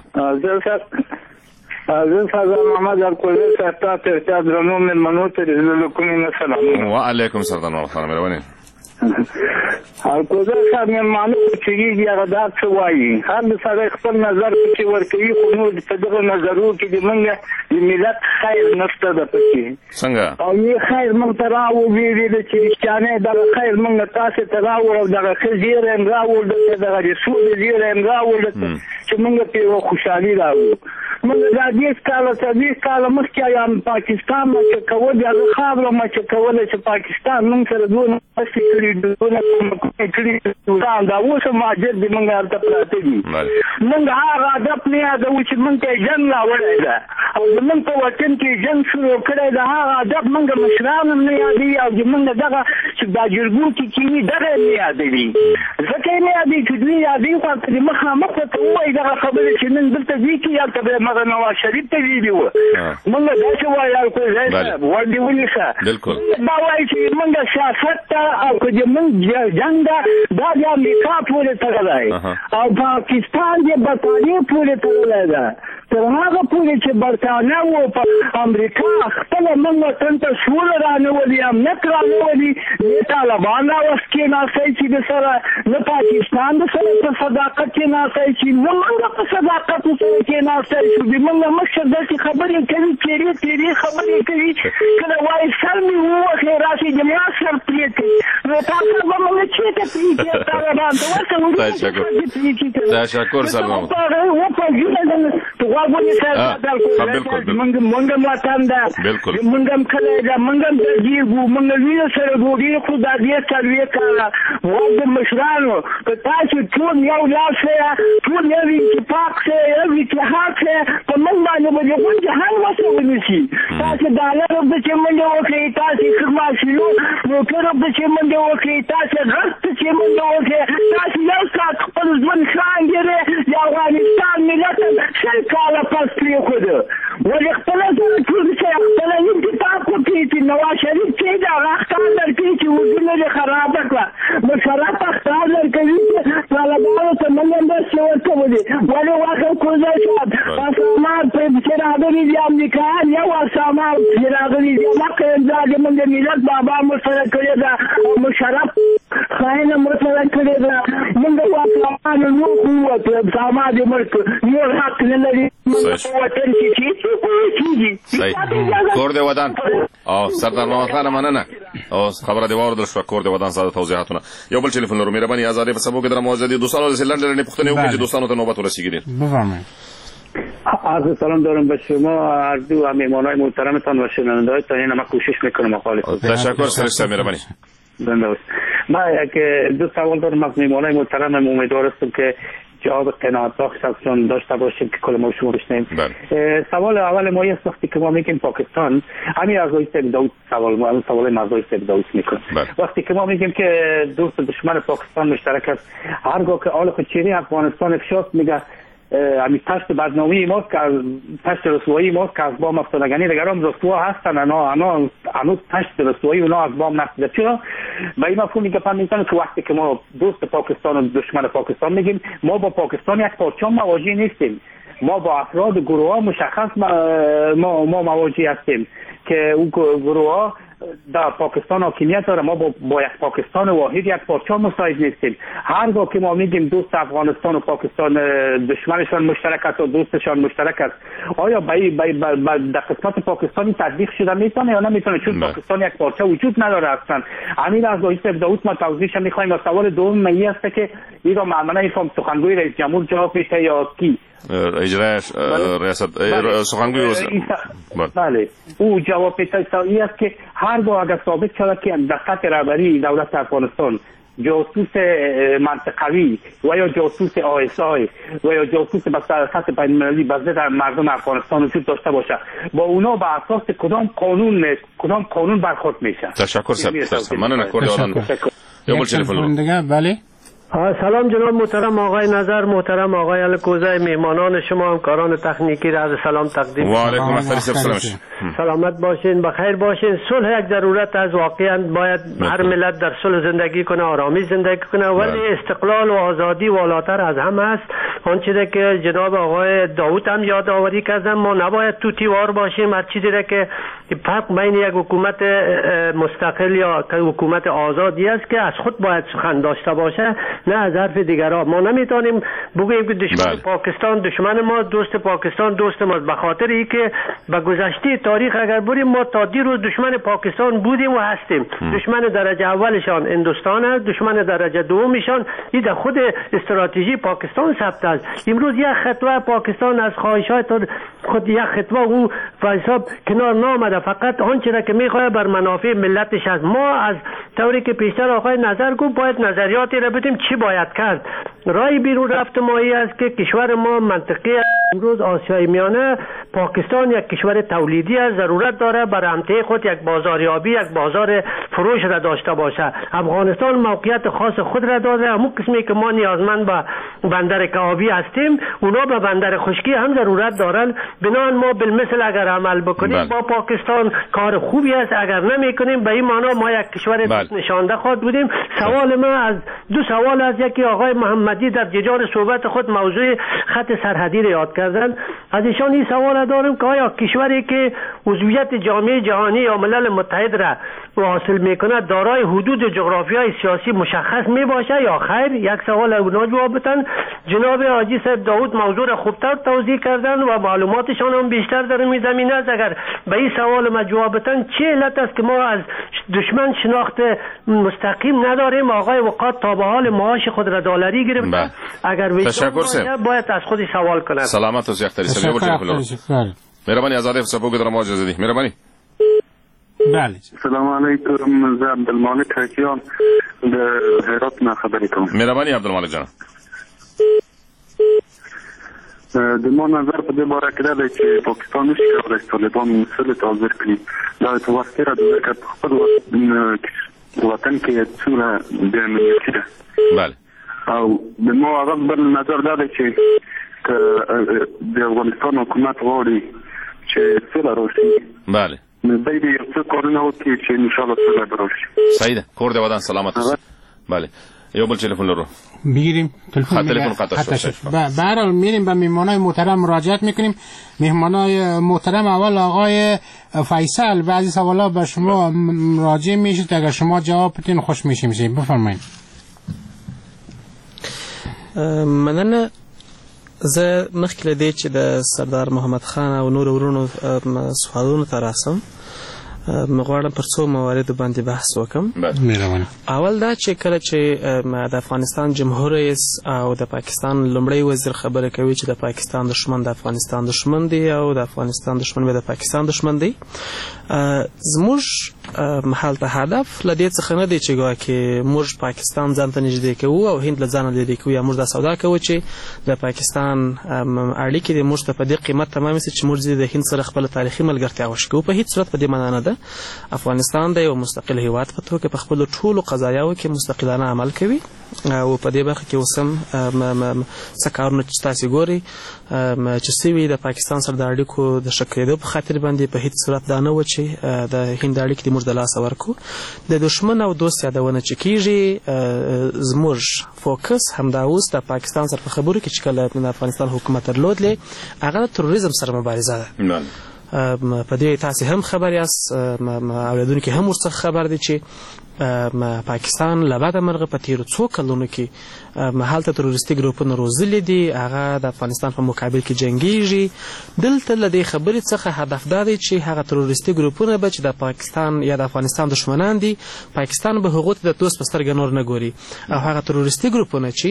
زه سردار محمد القدر صاحب ته ارتیا درنو مېلمنو ته له کومې نه سلام. وعلیکم سردار محمد خان، مهرباني. القدر صاحب مېلمانه چې کېږي هغه دا څه وایي، هر سړی خپل نظر پکې ورکوي، خو نور په دغه نظرو کې د موږ د ملت خیر نشته ده پکې. څنګه؟ او یې خیر موږ ته راوویل چې رښتیانی دغه خیر موږ تاسې ته راوړ او دغه ښه زیری هم راوړ درته، دغه د سولې زیری هم راوړ درته چې موږ پرې یوه خوشحالي راوړو. موږ دا 10 کاله 20 کاله مخکې یا پاکستان مچه کول، هغه خاوره مچه کوله چې پاکستان موږ سره دونه مرستې کړي، دونه کومکونه کړي، دا اوس هم مهاجر دي موږ هلته پراته دي. موږ هغه هدف نه یادوو چې موږ ته یې جنګ راوړی ده او زموږ په وطن کې جنګ شروع کړی ده. هغه هدف موږ مشران هم نه یادوي او زموږ دغه چې دا جرګو کې کېني دغه یې نه یادوي. ځکه یې نه یادوي چې دوی یادوي، خو هلته د مخامخ ورته ووایي دغه خبرې چې نن دلته ځي کې هلته به یې مغه نواز شریف ته ویلي وه. موږ داسې وایو الکوزی صاحب ور دې ونیسه. دا وایي چې موږ سیاست ته او که زموږ جنګ ده دا د امریکا پورې تړلی او پاکستان د برطانیې پورې تړلی ده. تر هغه پورې چې برطانیه و په امریکا خپله موږ وطن ته سوله رانولي، امنیت رانولي، نه طالبان راوست کېناستی چې د سره، نه پاکستان د سره په صداقت کېناستی چې، نه موږ په صداقت سره کېناستی چې د موږ مشر داسې خبرې کوي، تیرې خبرې کوي، کله وایي سر مې ووهې راشي د ملا سر پرې کوي. نو تاسو به موږ چېرته پرېږدي طالبان ته؟ ورته وروسته تشکر سر محمد. موږ هم وطن ده، موږ هم کلی ده، موږ هم درګېږو، موږ وینو سره ډوډۍ خو دا 10 کاله موږ د مشرانو که تاسو ټول یو لاس یې، ټول یو اتفاق یې، یو اتحاد یې، په موږ باندې به د غونډې حل ورته ونیسي. تاسو ډالر وکړئ چې منډه وکړئ، تاسو خرماشینو موټر وکړئ چې منډه وکړئ، تاسو غرب ته چې منډه وکړئ، تاسو یو ساعت خپل ژوند ښه انګېرئ، د افغانستان ملت 100 کاله پس پرېښوده. ولې خپله سره ټول شی خپله نه نظر کوي چې طالبانو ته موږ مرستې ورکولې ولې واخه کوزه شاب اسامات په راغلي دي امریکایان یو اسامات چې راغلي دي مکه امزاد موږ ملت بابا مسره کړی دا مشرف خاينه مسره کړی دا موږ واخه نو قوت اسامات ملک نور حق نه لري وطن کور د ودان او سردار محمد خان مننه او خبره دی واردل شو کور د ودان ساده توضیحاتونه یو بل ټلیفون لرو مهرباني آزادې په سبو کې در موجودي دوستانو د سیلندر نه پښتنه وکړي دوستانو ته نوبت ورسیږي بفرمایید. عرض سلام دارم به شما اردو و میمانای محترمتان و شنونده‌هایتان. این ما کوشش میکنم مخالف تشکر سرشته مهربانی. زنده باشید. من که دو سوال دارم از میمانای محترم، امیدوار هستم که جواب قناعت بخش ازشون داشته باشیم که کل ما شما بشنیم. سوال اول ما است وقتی که ما میگیم پاکستان، همین آقای سید داود سوال مرزای سید داود میکنه. وقتی که ما میگیم که دوست دشمن پاکستان مشترک است، هرگاه که آل خودچینی افغانستان افشاست میگه همین تشت بدنامی ماست که تشت رسوایی ماست که از بام افتادگانی دیگران رسوا هستن، هنوز تشت رسوایی اونا از بام نفتیده. چرا؟ به این مفهومی که فهمیدن که وقتی که ما دوست پاکستان و دشمن پاکستان میگیم، ما با پاکستان یک پارچه مواجه نیستیم، ما با افراد گروه ها مشخص ما مواجه هستیم که اون گروه ها در پاکستان حاکمیت داره. ما با یک پاکستان واحد یک پارچه مساعد نیستیم. هرگاه که ما میگیم دوست افغانستان و پاکستان دشمنشان مشترک است و دوستشان مشترک است، آیا در قسمت پاکستانی تطبیق شده میتونه یا نمیتونه؟ چون پاکستان یک پارچه وجود نداره اصلا. امیر از رئیس داود ما توضیحش میخوایم. و سوال دوم این است که این را معمولا این سخنگوی رئیس جمهور جواب میده یا کی؟ اجرای ریاست سخنگوی بله او جواب این است که هرگاه اگر ثابت شود که در سطح رهبری دولت افغانستان جاسوس منطقوی و یا جاسوس آیسای و یا جاسوس سطح بین‌المللی به ضد مردم افغانستان وجود داشته باشه، با اونا به اساس کدام قانون برخورد میشه؟ تشکر سر من نکردم. یا بل تلفن دیگه. بله سلام جناب محترم آقای نظر، محترم آقای الکوزه، مهمانان شما، همکاران تکنیکی را عرض سلام تقدیم. و علیکم السلام. سلامت باشین، بخیر باشین. صلح یک ضرورت است، واقعا باید هر ملت در صلح زندگی کنه، آرامی زندگی کنه، ولی استقلال و آزادی والاتر از همه است. آنچه که جناب آقای داوود هم یادآوری کردن، ما نباید توتیوار باشیم. هر چیزی که فرق بین یک حکومت مستقل یا حکومت آزادی است که از خود باید سخن داشته باشه، نه از حرف دیگران. ما نمیتونیم بگوییم که دشمن پاکستان دشمن ما، دوست پاکستان دوست ما. به خاطر اینکه به گذشته تاریخ اگر بریم، ما تا دیروز دشمن پاکستان بودیم و هستیم. دشمن درجه اولشان هندوستان است، دشمن درجه دومشان این در خود استراتژی پاکستان ثبت است. امروز یک خطوه پاکستان از خواهشات خود یک خطوه او به حساب کنار نامده، فقط آنچه که میخواد بر منافع ملتش است. ما از طوری که پیشتر آقای نظر گفت باید نظریاتی را بدیم چی باید کرد. رای بیرون رفت ما ای است که کشور ما منطقه امروز آسیای میانه، پاکستان یک کشور تولیدی است، ضرورت داره بر امتحان خود یک بازاریابی، یک بازار فروش را داشته باشه. افغانستان موقعیت خاص خود را داره. همون قسمی که ما نیازمند به بندر آبی هستیم، اونا به بندر خشکی هم ضرورت دارن. بنان ما بالمثل اگر عمل بکنیم با پاکستان کار خوبی است، اگر نمیکنیم به این معنا ما یک کشور نشانده خواهد بودیم. سوال ما از دو سوال از یکی آقای محمدی در جریان صحبت خود موضوع خط سرحدی را یاد کردن. از ایشان این سوال دارم که آیا کشوری که عضویت جامعه جهانی یا ملل متحد را حاصل میکنه دارای حدود جغرافیایی سیاسی مشخص میباشه یا خیر؟ یک سوال اونا جواب بدن. جناب حاجی صاحب داوود موضوع را خوبتر توضیح کردن و معلوماتشان هم بیشتر در این زمینه است. اگر به این سوال ما جواب بدن چه علت است که ما از دشمن شناخت مستقیم نداریم؟ آقای وقات تا به حال معاش خود را دلاری گرفته. اگر تشکر باید از خودی سوال کنند. سلامت و زیختری سلیمه باشید. مهربانی آزاده صفوق در مواجهه زدی. مهربانی. بله. سلام علیکم. زه عبدالمالک حکیان در هرات نه خبری کنم. مهربانی عبدالمالک جان. د ما نظر په دې باره کې دا دی چې پاکستان نشي کولی چې طالبان مسلط حاضر کړي. دا په وخت کې راځي که په خپل وطن کې څومره د امنیتي ده. بله. او د ما هغه بل نظر دا دی چې که د افغانستان حکومت غواړي چې سوله راشي، بله، نو باید یو څه کارونه وکړي چې انشاءالله سوله به راشي. صحیح ده. کور د ودان سلامت اوسه. بله. یو بل تلفن لرو بگیریم. تلفن قطع شد. به هر حال میریم به مهمانای محترم مراجعت میکنیم. مهمانای محترم، اول آقای فیصل، بعضی سوالا به شما مراجعه میشید، اگر شما جواب بدین خوش میشیم. بفرمایید. مننه. زه مخکې له دې چې د سردار محمد خان او نور ورونو سوالونو ته راسم، غواړم پر څو مواردو باندې بحث وکم. اول دا چې کله چې د افغانستان جمهور رئیس او د پاکستان لومړی وزیر خبره کوي چې د پاکستان دشمن د افغانستان دشمن دی او د افغانستان دشمن د پاکستان دشمن دی، زموږ هلته هدف له دې څخه نه دی چې ګواکې موږ پاکستان ځان ته نږدې کوو او هند له ځانه لرې کوو، یا موږ دا سودا کوو چې د پاکستان اړیکې د موږ ته په دې قیمت تمام شي چې موږ د هند سره خپله تاریخي ملګرتیا وشکو. په هیڅ صورت په دې معنا نه ده. افغانستان د یو مستقل هیواد په توګه په خپلو ټولو قضایاو کې مستقلانه عمل کوي او په دې برخه کې اوس هم څه کارونه چې تاسې ګورئ چې سوي د پاکستان سره د اړیکو د ښه کېدو په خاطر باندې په هیڅ صورت دا نه و چې د هند اړیکې دې موږ د لاسه ورکړو. د دښمن او دوست یادونه چې کېږي، زموږ فوکس همدا اوس د پاکستان سره په خبرو کې چې کله د افغانستان حکومت درلودلې هغه د تروریزم سره مبارزه ده. په دې تاسې هم خبر یاست، اورېدونکي هم ورڅخه خبر دي چې پاکستان له بده مرغه په تېرو څو کلونو کې هلته تروریستي ګروپونه روزلي دي، هغه د افغانستان په مقابل کې جنګیږي. دلته له دې خبرې څخه هدف دا دی چې هغه تروریستي ګروپونه به چې د پاکستان یا د افغانستان دشمنان دي، پاکستان به هغو ته د دوست په سترګه نور نه ګوري، او هغه تروریستي ګروپونه چې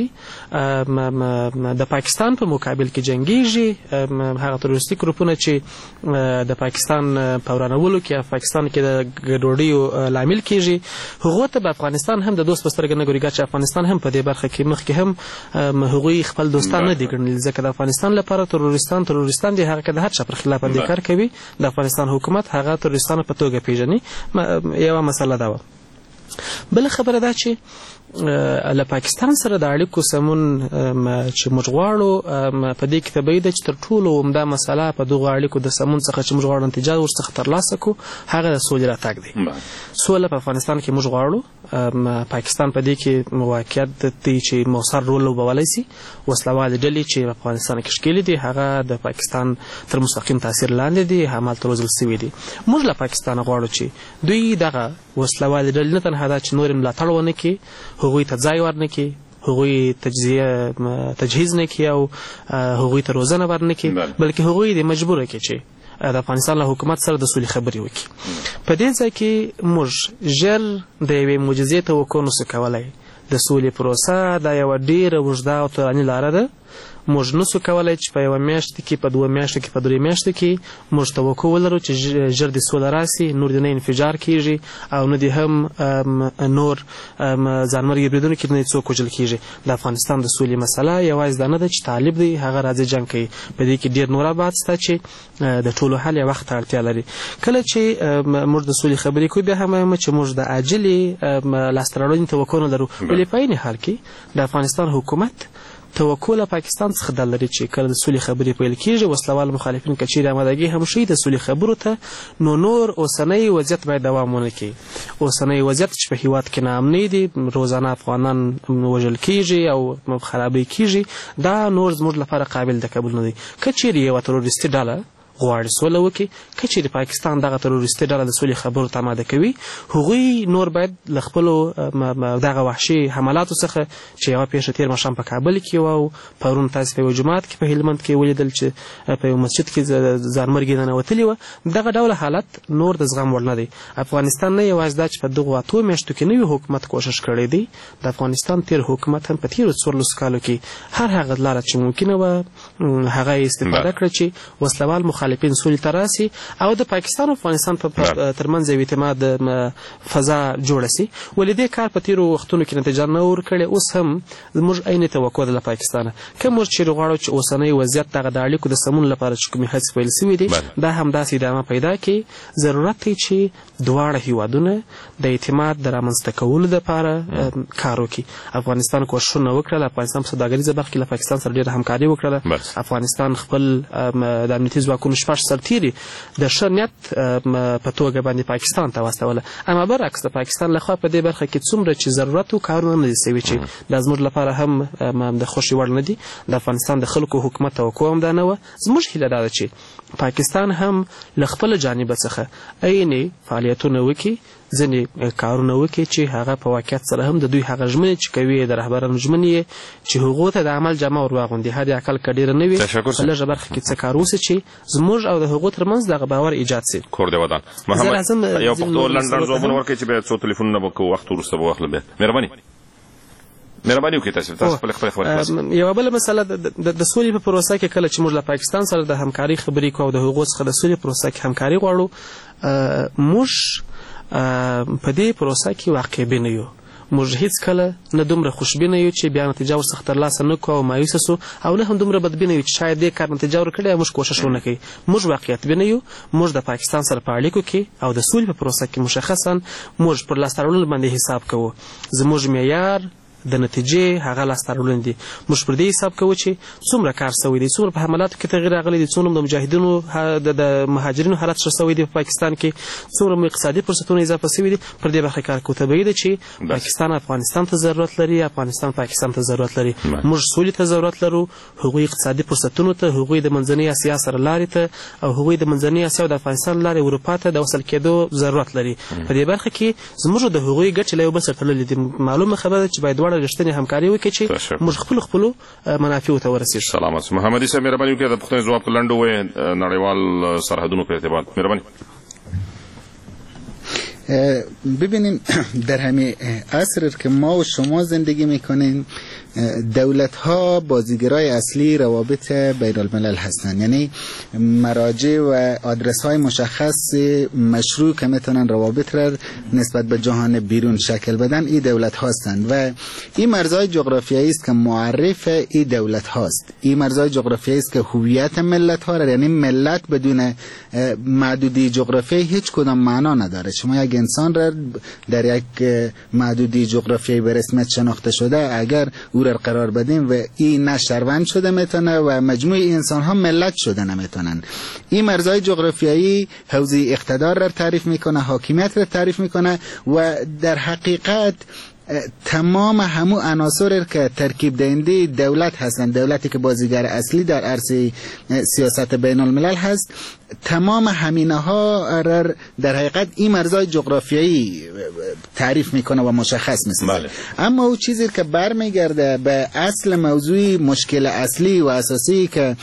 د پاکستان په مقابل کې جنګیږي، هغه تروریستي ګروپونه چې د پاکستان په ورانولو کې پاکستان کې د ګډوډیو لامل کېږي، هغو ته به افغانستان هم د دوست په سترګه نه ګوري، ګرچې افغانستان هم په دې برخه کې مخکې هم هغوی خپل دوستان نه دي ګڼلي، ځکه د افغانستان لپاره تروریستان دي، هغه که د هر چا پر خلاف باندې کار کوي، د افغانستان حکومت هغه تروریستانو په توګه پیژني. یوه مسله دا وه. بله خبره دا چې له پاکستان سره د اړیکو سمون چې موږ غواړو، په دې کې طبیعي ده چې تر ټولو عمده مسله په دغو اړیکو د سمون څخه چې موږ غواړو نتیجه ورڅخه ترلاسه کړو، هغه د سولې راتګ دی. سوله په افغانستان کې موږ غواړو. پاکستان په دې کې واقعیت دی چې مؤثر رول لوبولی سي. وسلوالې ډلې چې په افغانستان کې ښکېلې دي هغه د پاکستان تر مستقیم تاثیر لاندې دي، همالته روزل سوي دي. موږ له پاکستانه غواړو چې دوی دغه وسلوالې ډلې نه تنها دا چې نور یې ملاتړ ونه کړي، هغوی ته ځای ورنه کړي، هغوی تجهیز نه کړي او هغوی ته روزنه ورنه کړي، بلکې هغوی دې مجبوره کړي چې د افغانستان له حکومت سره د سولې خبرې وکړي. په دې ځای کې موږ ژر د یوې معجزې توقع نشو کولی. د سولې پروسه دا یوه ډېره اوږده او طولاني لاره ده. موږ نسو کولی چې په یوه میاشت کې، په 2 میاشتو کې، په 3 میاشتو کې موږ توقع ولرو چې ژر د سوله راسي، نور د نه انفجار کېږي او نه د هم نور ځانمرګي بریدونکي نه څوک وژل کېږي. د افغانستان د سولې مسله یوازې دا نه ده چې طالب دی هغه راځي جنګ کوي، په دې کې ډېر نور ابعاد شته چې د ټولو حل یې وخت ته اړتیا لري. کله چې موږ د سولې خبرې کوو بیا هم وایم چې موږ د عاجلې لاسته راوړنې توقع نه لرو، ولې په عین حال کې د افغانستان حکومت توقع له پاکستان څخه دا لري چې کله د سولې خبرې پیل کېږي، وسلوال مخالفین که چیرې آمادګي هم ښیي د سولې خبرو ته، نو نور اوسنی وضعیت باید دوام ونه کړي. اوسنی وضعیت چې په هېواد کې ناامني دي، روزانه افغانان وژل کېږي او خرابۍ کېږي، دا نور زموږ لپاره قابل د قبول نه دی. که چیرې یوه تروریستي ډله غواړي سوله وکړي، که چیرې پاکستان دغه تروریستي ډله د سولې خبرو ته آماده کوي، هغوی نور باید له خپلو دغه وحشي حملاتو څخه چې یوه پیښه تېر ماښام په کابل کې وه او پرون تاسې په یوه جومات کې په هلمند کې ولیدل چې په یو مسجد کې ځانمرګي ننوتلي وه، دغه ډوله حالت نور د زغم وړ نه دی. افغانستان نه یوازې دا چې په دغو 8 میاشتو کې نوي حکومت کوښښ کړی دی، د افغانستان تېر حکومت هم په تېرو 14 کالو کې هر هغه لاره چې ممکنه وه هغه یې استفاده کړه چې وسلوال مخالفین سولې ته راسي او د پاکستان او افغانستان په ترمنځ یو اعتماد فضا جوړه سي. ولې دې کار په تېرو وختونو کې نتیجه نه ورکړې، اوس هم زموږ عین توقع ده له پاکستانه. که موږ چیرې غواړو چې اوسنی وضعیت دغه د اړیکو د سمون لپاره چې کومې هڅې پیل سوي دي دا همداسې ادامه پیدا کړي، ضرورت دی چې دواړه هېوادونه د اعتماد د رامنځته کولو دپاره کار وکړي. افغانستان کوښښونه وکړل، افغانستان په سوداګریزه برخه کې له پاکستان سره ډېره همکاري وکړله، افغانستان خپل د امنیتي ځواکونو کوم شپږ سرتیري د ښه نیت په توګه باندې پاکستان ته واستوله. اما برعکس د پاکستان لخوا په دې برخه کې څومره چې ضرورت و کارونه نه دي سوي چې دا زموږ لپاره هم د خوښې وړ نه دي. د افغانستان د خلکو حکومت توقع هم دا نه وه. زموږ هیله دا ده چې پاکستان هم له خپله جانبه څخه عیني فعالیتونه وکړي، ځینې کارونه وکړي چې هغه په واقعیت سره هم د دوی هغه ژمنې چې کوي د رهبرانو ژمنې چې هغو ته د عمل جامه ور واغوندي، حد اقل که ډېره نه وي په لږه برخه کې څه کار وسي چې زموږ او د هغو ترمنځ دغه باور ایجاد سي. کور دی ودان محمد یو پښتو لنډ ځوابونه ورکړئ چې بیا څو تلیفونونه به کوو، وخت وروسته به واخلو. بیا مهرباني وکړئ تاسو خپل خبرې. یوه بله مسله د سولې په پروسه کې کله چې موږ له پاکستان سره د همکارۍ خبرې کوو او د هغو څخه د سولې پروسه کې همکاري غواړو، موږ په دې پروسه کې واقع بینه یو. موږ هیڅکله نه دومره خوشبینه یو چې بیا نتیجه ورڅخه ترلاسه نه کړو او مایوسه سو، او نه هم دومره بدبینه یو چې شاید دې کار نتیجه ورکړي او موږ کوشش ونه کوي. موږ واقعیت بینه یو. موږ د پاکستان سره په اړیکو کې او د سولې په پروسه کې مشخصا موږ پر لاسته راوړلو باندې حساب کوو. زموږ معیار د نتیجې هغه لاسته راوړل دي. موږ پر دې حساب کوو چې څومره کار سوی دی، څومره په حملاتو کې تغییر راغلی دی، څومره د مجاهدینو د مهاجرینو حالت ښه سوی دی په پاکستان کې، څومره مو اقتصادي فرصتونه اضافه سوي دي. پر دې برخه کار کوو. طبیعي ده چې پاکستان افغانستان ته ضرورت لري، افغانستان پاکستان ته ضرورت لري. موږ سولې ته ضرورت لرو، هغوی اقتصادي فرصتونو ته، هغوی د منځنۍ اسیا سره لارې ته او هغوی د منځنۍ اسیا او د افغانستان لارې اروپا ته د وصل کېدو ضرورت لري. په دې برخه کې زموږ د هغوی ګټې له یو بل سره تړلې دي. معلومه خبره ده چې باید دواړه رښتینې همکاري وکړي چې موږ خپلو منافعو ته ورسېږو. سلامت محمدي صاحب، مهرباني وکړئ د پوښتنې ځواب لنډ ووایئ نړیوال سرحدونو په ارتباط. مهرباني. ببینیم در همین عصر که ما و شما زندگی میکنیم، دولت ها بازیگرای اصلی روابط بین الملل هستند، یعنی مراجع و آدرس های مشخص مشروع که میتونن روابط را نسبت به جهان بیرون شکل بدن این دولت هستند و این مرزهای جغرافیایی است که معرف این دولت هاست. این مرزهای جغرافیایی است که هویت ملت ها را، یعنی ملت بدون محدودی جغرافیایی هیچ کدام معنا نداره. شما یک انسان را در یک محدودی جغرافیایی به رسمیت شناخته شده اگر او را قرار بدیم و این نه شهروند شده میتونه و مجموع انسان ها ملت شده نمیتونن. این مرزهای جغرافیایی حوزه اقتدار را تعریف میکنه، حاکمیت را تعریف میکنه و در حقیقت تمام همو عناصر که ترکیب دهنده دولت هستند، دولتی که بازیگر اصلی در عرصه سیاست بین الملل هست، تمام همینه ها را در حقیقت این مرزهای جغرافیایی تعریف میکنه و مشخص میسازه. اما او چیزی که برمیگرده به اصل موضوع مشکل اصلی و اساسی که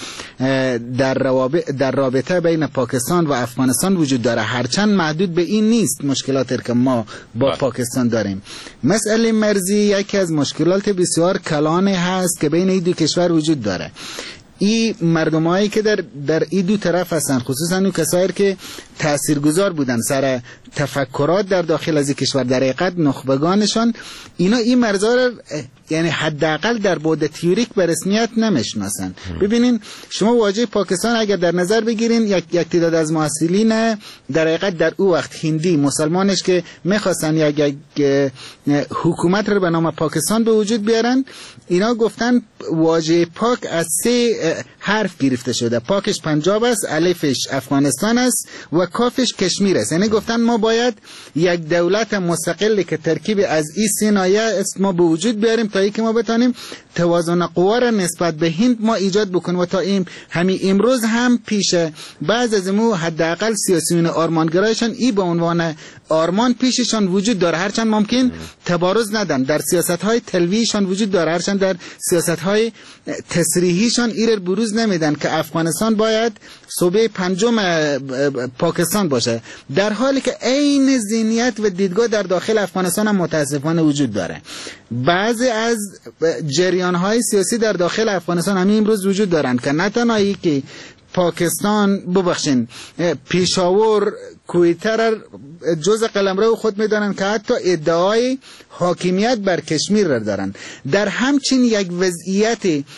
در رابطه بین پاکستان و افغانستان وجود داره، هرچند محدود به این نیست مشکلاتی که ما با پاکستان داریم. مسئله مرزی یکی از مشکلات بسیار کلان هست که بین این دو کشور وجود داره. این مردمایی که در این دو طرف هستن، خصوصا اون کسایی که تاثیرگذار بودن سر تفکرات در داخل از این کشور، در حقیقت نخبگانشان، اینا این مرزها را یعنی حداقل در بعد تئوریک به رسمیت نمیشناسن. ببینین شما واژه پاکستان اگر در نظر بگیرین، یک تعداد از محصلین در حقیقت در او وقت هندی مسلمانش که میخواستن یک حکومت رو به نام پاکستان به وجود بیارن، اینا گفتن واژه پاک از 3 حرف گرفته شده. پاکش پنجاب است، الفش افغانستان است و کافش کشمیر است. یعنی گفتن ما باید یک دولت مستقلی که ترکیب از این 3 ناحیه است ما به وجود بیاریم تا اینکه ما بتانیم توازن قوا را نسبت به هند ما ایجاد بکنیم و تا همین امروز هم پیش بعض از مو حداقل سیاسیون آرمانگرایشان ای به عنوان آرمان پیششان وجود داره، هرچند ممکن تبارز ندن. در سیاست‌های تلویحشان وجود داره، هرچند در سیاست‌های تصریحیشان ایر بروز نمیدن که افغانستان باید صوبه 5 پاکستان باشه، در حالی که عین ذهنیت و دیدگاه در داخل افغانستان هم متاسفانه وجود داره. بعضی از جریان‌های سیاسی در داخل افغانستان همین امروز وجود دارن که نه تنهایی که پاکستان پیشاور کویتر جز قلمرو خود میدانند که حتی ادعای حاکمیت بر کشمیر را دارند. در همچین یک وضعیت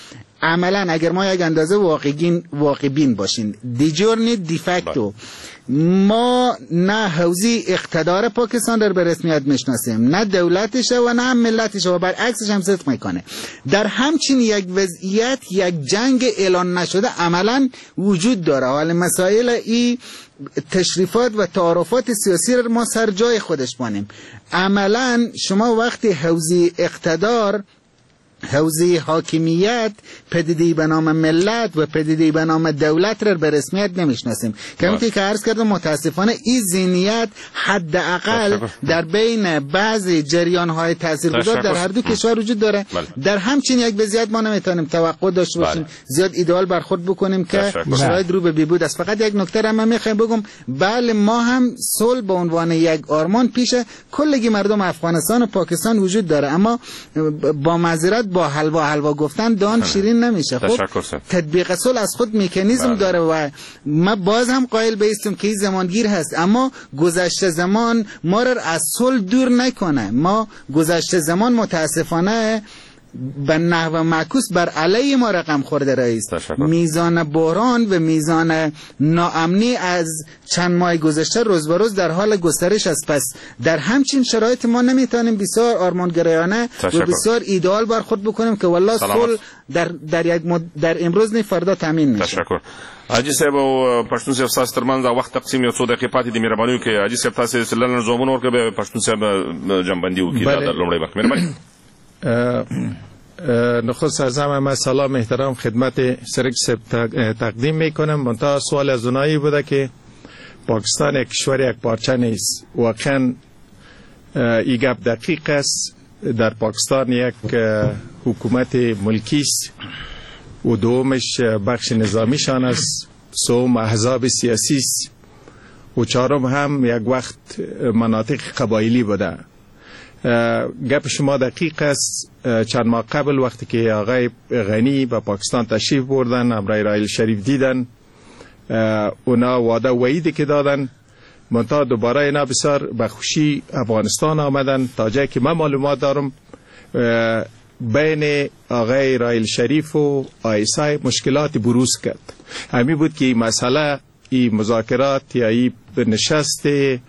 عملا اگر ما یک اندازه واقع بین باشیم دیجورنی دیفکتو ما نه حوزه اقتدار پاکستان در به رسمیت میشناسیم، نه دولتش و نه هم ملتش و برعکسش هم صدق میکنه. در همچین یک وضعیت یک جنگ اعلان نشده عملا وجود داره. حال مسائل ای تشریفات و تعارفات سیاسی رو ما سر جای خودش بانیم. عملا شما وقتی حوزه اقتدار، حوزه حاکمیت، پدیده‌ای به نام ملت و پدیده‌ای به نام دولت را به رسمیت نمیشناسیم. که عرض کردم متاسفانه این ذهنیت حداقل در بین بعضی جریان‌های تاثیرگذار در هر دو کشور وجود داره. در همچین یک وضعیت ما نمیتونیم توقع داشته باشیم زیاد ایدئال برخورد بکنیم که شرایط رو به بیهود است. فقط یک نکته را من میخوام بگم، بله ما هم صلح به عنوان یک آرمان پیش کلگی مردم افغانستان و پاکستان وجود داره، اما با معذرت با حلوا گفتن دان شیرین نمیشه. خب تطبیق صلح از خود مکانیزم داره و ما باز هم قائل بیستم که این زمانگیر هست، اما گذشته زمان ما را از صلح دور نکنه. ما گذشته زمان متاسفانه به نحو معکوس بر علیه ما رقم خورده رئیس. میزان بحران و میزان ناامنی از چند ماه گذشته روز به روز در حال گسترش است. پس در همچین شرایط ما نمیتونیم بسیار آرمانگرایانه و بسیار ایدئال برخورد بکنیم که والله صلح در امروز نه فردا تامین میشه. تشکر. حاجی صاحب او پښتون صاحب تاسو ترمنځ وخت تقسیم یو څو دقیقې پاتې دي، مهرباني وکړئ حاجی صاحب تاسو لنډ زومون ورکړئ به پښتون صاحب جنبندي وکړي د لومړی وخت. مهرباني. نخست از همه سلام احترام خدمت سرک صاحب تقدیم میکنم. منتها سوال از اونایی بوده که پاکستان یک کشور یک پارچه نیست. واقعا این گپ دقیق است. در پاکستان یک حکومت ملکی است و دومش بخش نظامیشان است، سوم احزاب سیاسی است و چهارم هم یک وقت مناطق قبایلی بوده. گپ شما دقیق است. چند ماه قبل وقتی که آقای غنی به پاکستان تشریف بردن، امرای رایل شریف دیدن، اونا وعده وعیدی که دادن، منتها دوباره اینا بسیار به خوشی افغانستان آمدن. تا جایی که من معلومات دارم بین آقای رایل شریف و آیسای مشکلات بروز کرد. همین بود که این مسئله، این مذاکرات یا این نشست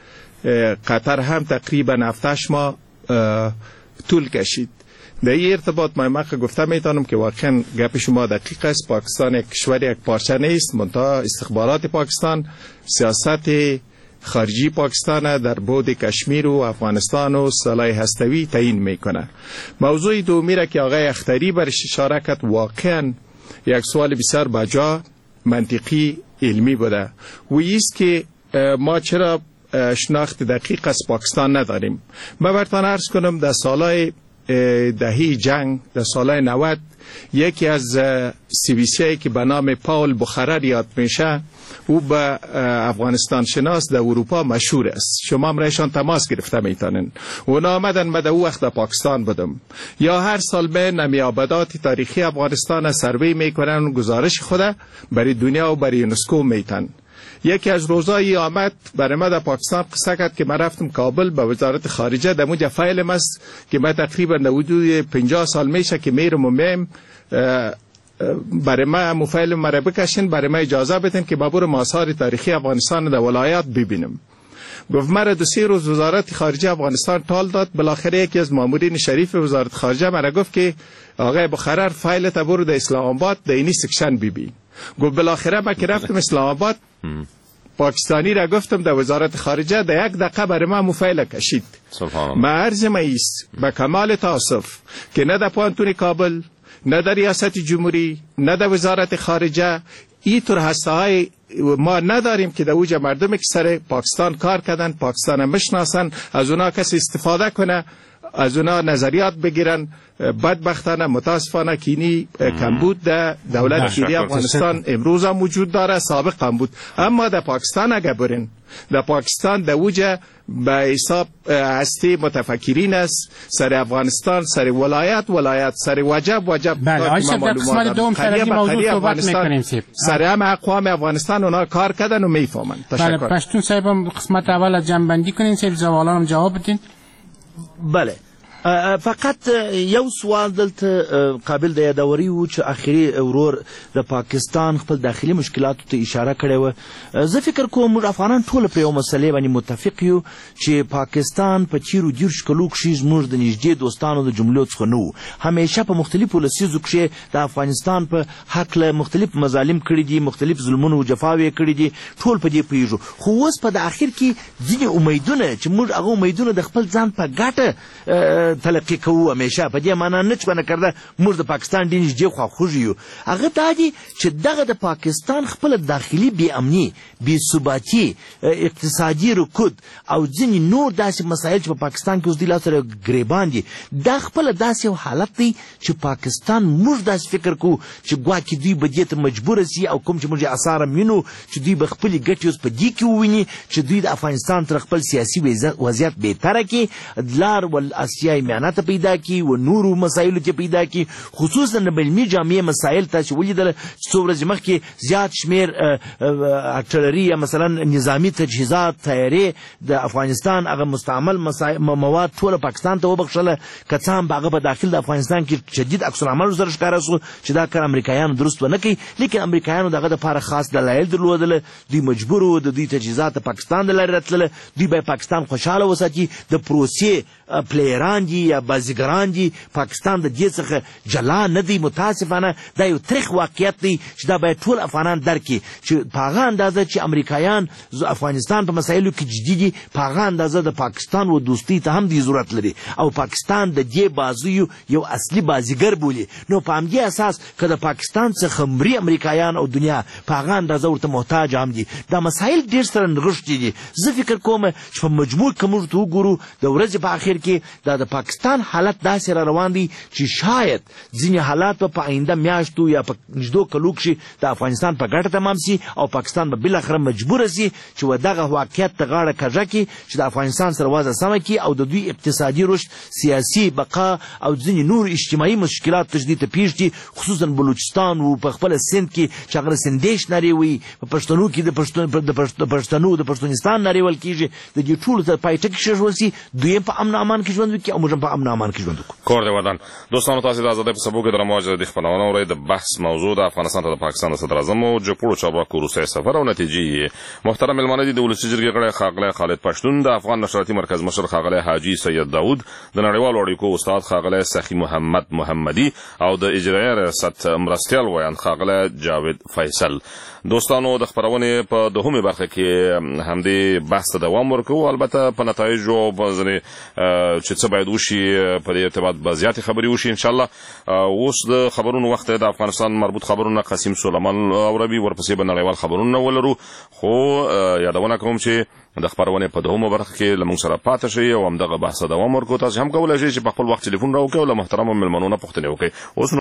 قطر هم تقریبا 7-8 ماه طول کشید. در این ارتباط من گفته میتونم که واقعا گپ شما دقیق است. پاکستان یک کشور یک پارچه نیست، منتها استخبارات پاکستان سیاست خارجی پاکستان در بعد کشمیر و افغانستان و سلاح هستوی تعیین میکنه. موضوع دومی را که آقای اختری برش اشاره کرد واقعا یک سوال بسیار بجا، منطقی، علمی بوده و ایست که ما چرا شناخت دقیق از پاکستان نداریم. من برتان عرض کنم در سالهای دهه جنگ، در سالهای 90 یکی از CBC که به نام پاول بخارر یاد میشه، او به افغانستان شناس در اروپا مشهور است. شما هم رایشان تماس گرفته میتونن. اونا آمدن، من در او وقت در پاکستان بودم. یا هر سال به نمیابدات تاریخی افغانستان سروی میکنن و گزارش خود برای دنیا و برای یونسکو میتن. یکی از روزایی آمد برای ما در پاکستان قصه کرد که من رفتم کابل به وزارت خارجه، در موجه فایلم است که من تقریبا در حدود 50 سال میشه که میرم و میم، برای ما مفایل مرا بکشین، برای ما اجازه بدین که برم آثار تاریخی افغانستان در ولایات ببینم. گفت مرا 2-3 روز وزارت خارجه افغانستان تال داد. بالاخره یکی از مامورین شریف وزارت خارجه مرا گفت که آقای بخارر فایلت برو در اسلام آباد در اینی سکشن ببین. گفت بالاخره من که رفتم اسلام آباد، پاکستانی را گفتم در وزارت خارجه، در 1 دقیقه برای ما مفایل کشید. ما عرض ایست به کمال تاسف که نه در پانتون کابل، نه در ریاست جمهوری، نه در وزارت خارجه این طور هسته های ما نداریم که در اوج مردمی که سر پاکستان کار کردن، پاکستان مشناسن، از اونا کسی استفاده کنه، از اونا نظریات بگیرن. بدبختانه متاسفانه کینی کمبود در دولت شیری افغانستان امروز هم وجود داره، سابق هم بود. اما در پاکستان اگر برین، در پاکستان در اوج به حساب هستی متفکرین است، سر افغانستان، سر ولایت، سر وجب. بله آیشب در قسمت دوم سر این موضوع صحبت میکنیم. سر همه اقوام افغانستان اونا کار کردن و میفهمن. بله پشتون صاحب قسمت اول جنبندی کنین، سر سوالان هم جواب بدین. بله فقط یو سوال دلته قابل د یادوري و چې اخري ورور د پاکستان خپل داخلي مشکلاتو ته اشاره کړې وه. زه فکر کوم موږ افغانان ټوله په یو مسلې باندې متفق یو چې پاکستان په چیرو دیرش کلو کښې زموږ د نږدې دوستانو د جملو څخه نه و. همیشه په مختلفو لسیزو کښې د افغانستان په هکله مختلف مظالم کړي دي، مختلف ظلمونه و جفاوې کړي دي، ټول په دې پوهېږو. خو اوس په د اخر کې ځینې امیدونه چې موږ هغه امیدونه د خپل ځان په ګټه تلقی کوو، همیشه په دې معنا نه چې به نکرده موږ د پاکستان ډېر نږدې خواخوږي یو. هغه دا دي چې دغه د پاکستان خپله داخلي بې امني، بې ثباتي، اقتصادي رکود او ځینې نور داسې مسایل چې په پاکستان کې اوس دوی لا سره ګریبان دي، دا خپله داسې یو حالت دی چې پاکستان موږ داسې فکر کوو چې ګواکې دوی به دې ته مجبوره سي او کوم چې موږ یې اثار هم وینو چې دوی به خپلې ګټې اوس په دې کې وویني چې دوی د افغانستان تر خپل سیاسي وضعیت بهتره کړي، لار والاسیای میانه ته پیدا کړي و نورو مسایلو ته پیدا کړي. خصوصا د علمي جامعې مسایل تاسې ولیدله چې څو ورځې مخکې زیات شمېر ارټلري یا مثلا نظامي تجهیزات طیارې د افغانستان هغه مستعمل مواد ټوله پاکستان ته وبخښله، که څه هم هغه په داخل د افغانستان کې شدید عکس العمل سره ښکاره سو چې دا کار امریکایانو درست ونه کوي، لیکن امریکایانو دغه دپاره خاص دلایل درلودله. دوی مجبور وو د دوی تجهیزات پاکستان د لارې راتلله، دوی باید پاکستان خوشحاله وساتي. د پروسې پلیران دي یا بازیګران دي، پاکستان د دې څخه جلا نه دی. متاسفانه دا یو تریخ واقعیت دی چې دا باید ټول افغانان درک کړي چې په هغه اندازه چې امریکایان افغانستان په مسایلو کې جدي دي، په هغه اندازه د پاکستان و دوستۍ ته هم دی ضرورت لري او پاکستان د دې بازیو یو اصلي بازیګر بولي. نو په همدې اساس که د پاکستان څخه مري امریکایان او دنیا په هغه اندازه ورته محتاج هم دي. دا مسایل ډېر سره نغښتي دي. زه فکر کوم چې په مجموع که موږ ته وګورو د ورځې په اخر کې دا د پاکستان حالت داسې را روان دی چې شاید ځینې حالات په آینده میاشتو یا په نږدو کلو کښې د افغانستان په ګټه تمام سي او پاکستان به بالاخره مجبوره سي چې و دغه واقعیت ته غاړه کږه کړي چې د افغانستان سره وضع سمه کړي او د دوی اقتصادي رشد، سیاسي بقا او ځینې نور اجتماعي مشکلات تجدید ته پیښ دي. خصوصا بلوچستان و په خپله سند کې چې هغه سندیش نارې وي، په پښتنو کې د پښتونستان نارې ویل کېږي، د دې ټولو ته پای ټکی کېښودل سي، دوی هم په امن امان کې ژوند وکړي او موږ هم په امن امان کې ژوند وکړو. کور دې ودان. دوستانو تاسې د ازادۍ په سبو کې د رمواج د خپرونه اورئ. د بحث موضوع د افغانستان ته د پاکستان د صدراعظم او جوپوړو چارواکو روسیې سفر او نتیجې. محترم مېلمانه دي د ولسي جرګې غړی ښاغلی خالد پښتون، د افغان نشراتي مرکز مشر ښاغلی حاجي سید داود، د نړیوالو اړیکو استاد ښاغلی سخي محمد محمدي او د اجرایه ریاست مرستیال ویاند ښاغلی جاوید فیصل. دوستانو د خپرونې په دوهمې برخه کې همدې بحث ته دوام ورکوو، البته په نتایجو او په ځینې چې څه باید وشي په دې ارتباط به زیاتې خبرې وشي انشاءالله. اوس د خبرونو وخت د افغانستان مربوط خبرونه قاسم سلیمان اوروي، ورپسې به نړیوال خبرونه ولرو. خو یادونه کوم چې د خپرونې په دوهمه برخه کې له موږ سره پاته شئ او همدغه بحث ته دوام ورکوو. تاسې هم کولی شئ چې په خپل وخت تلیفون راوکړئ او له محترمو مېلمنو نه پوښتنې وکړئ. اوس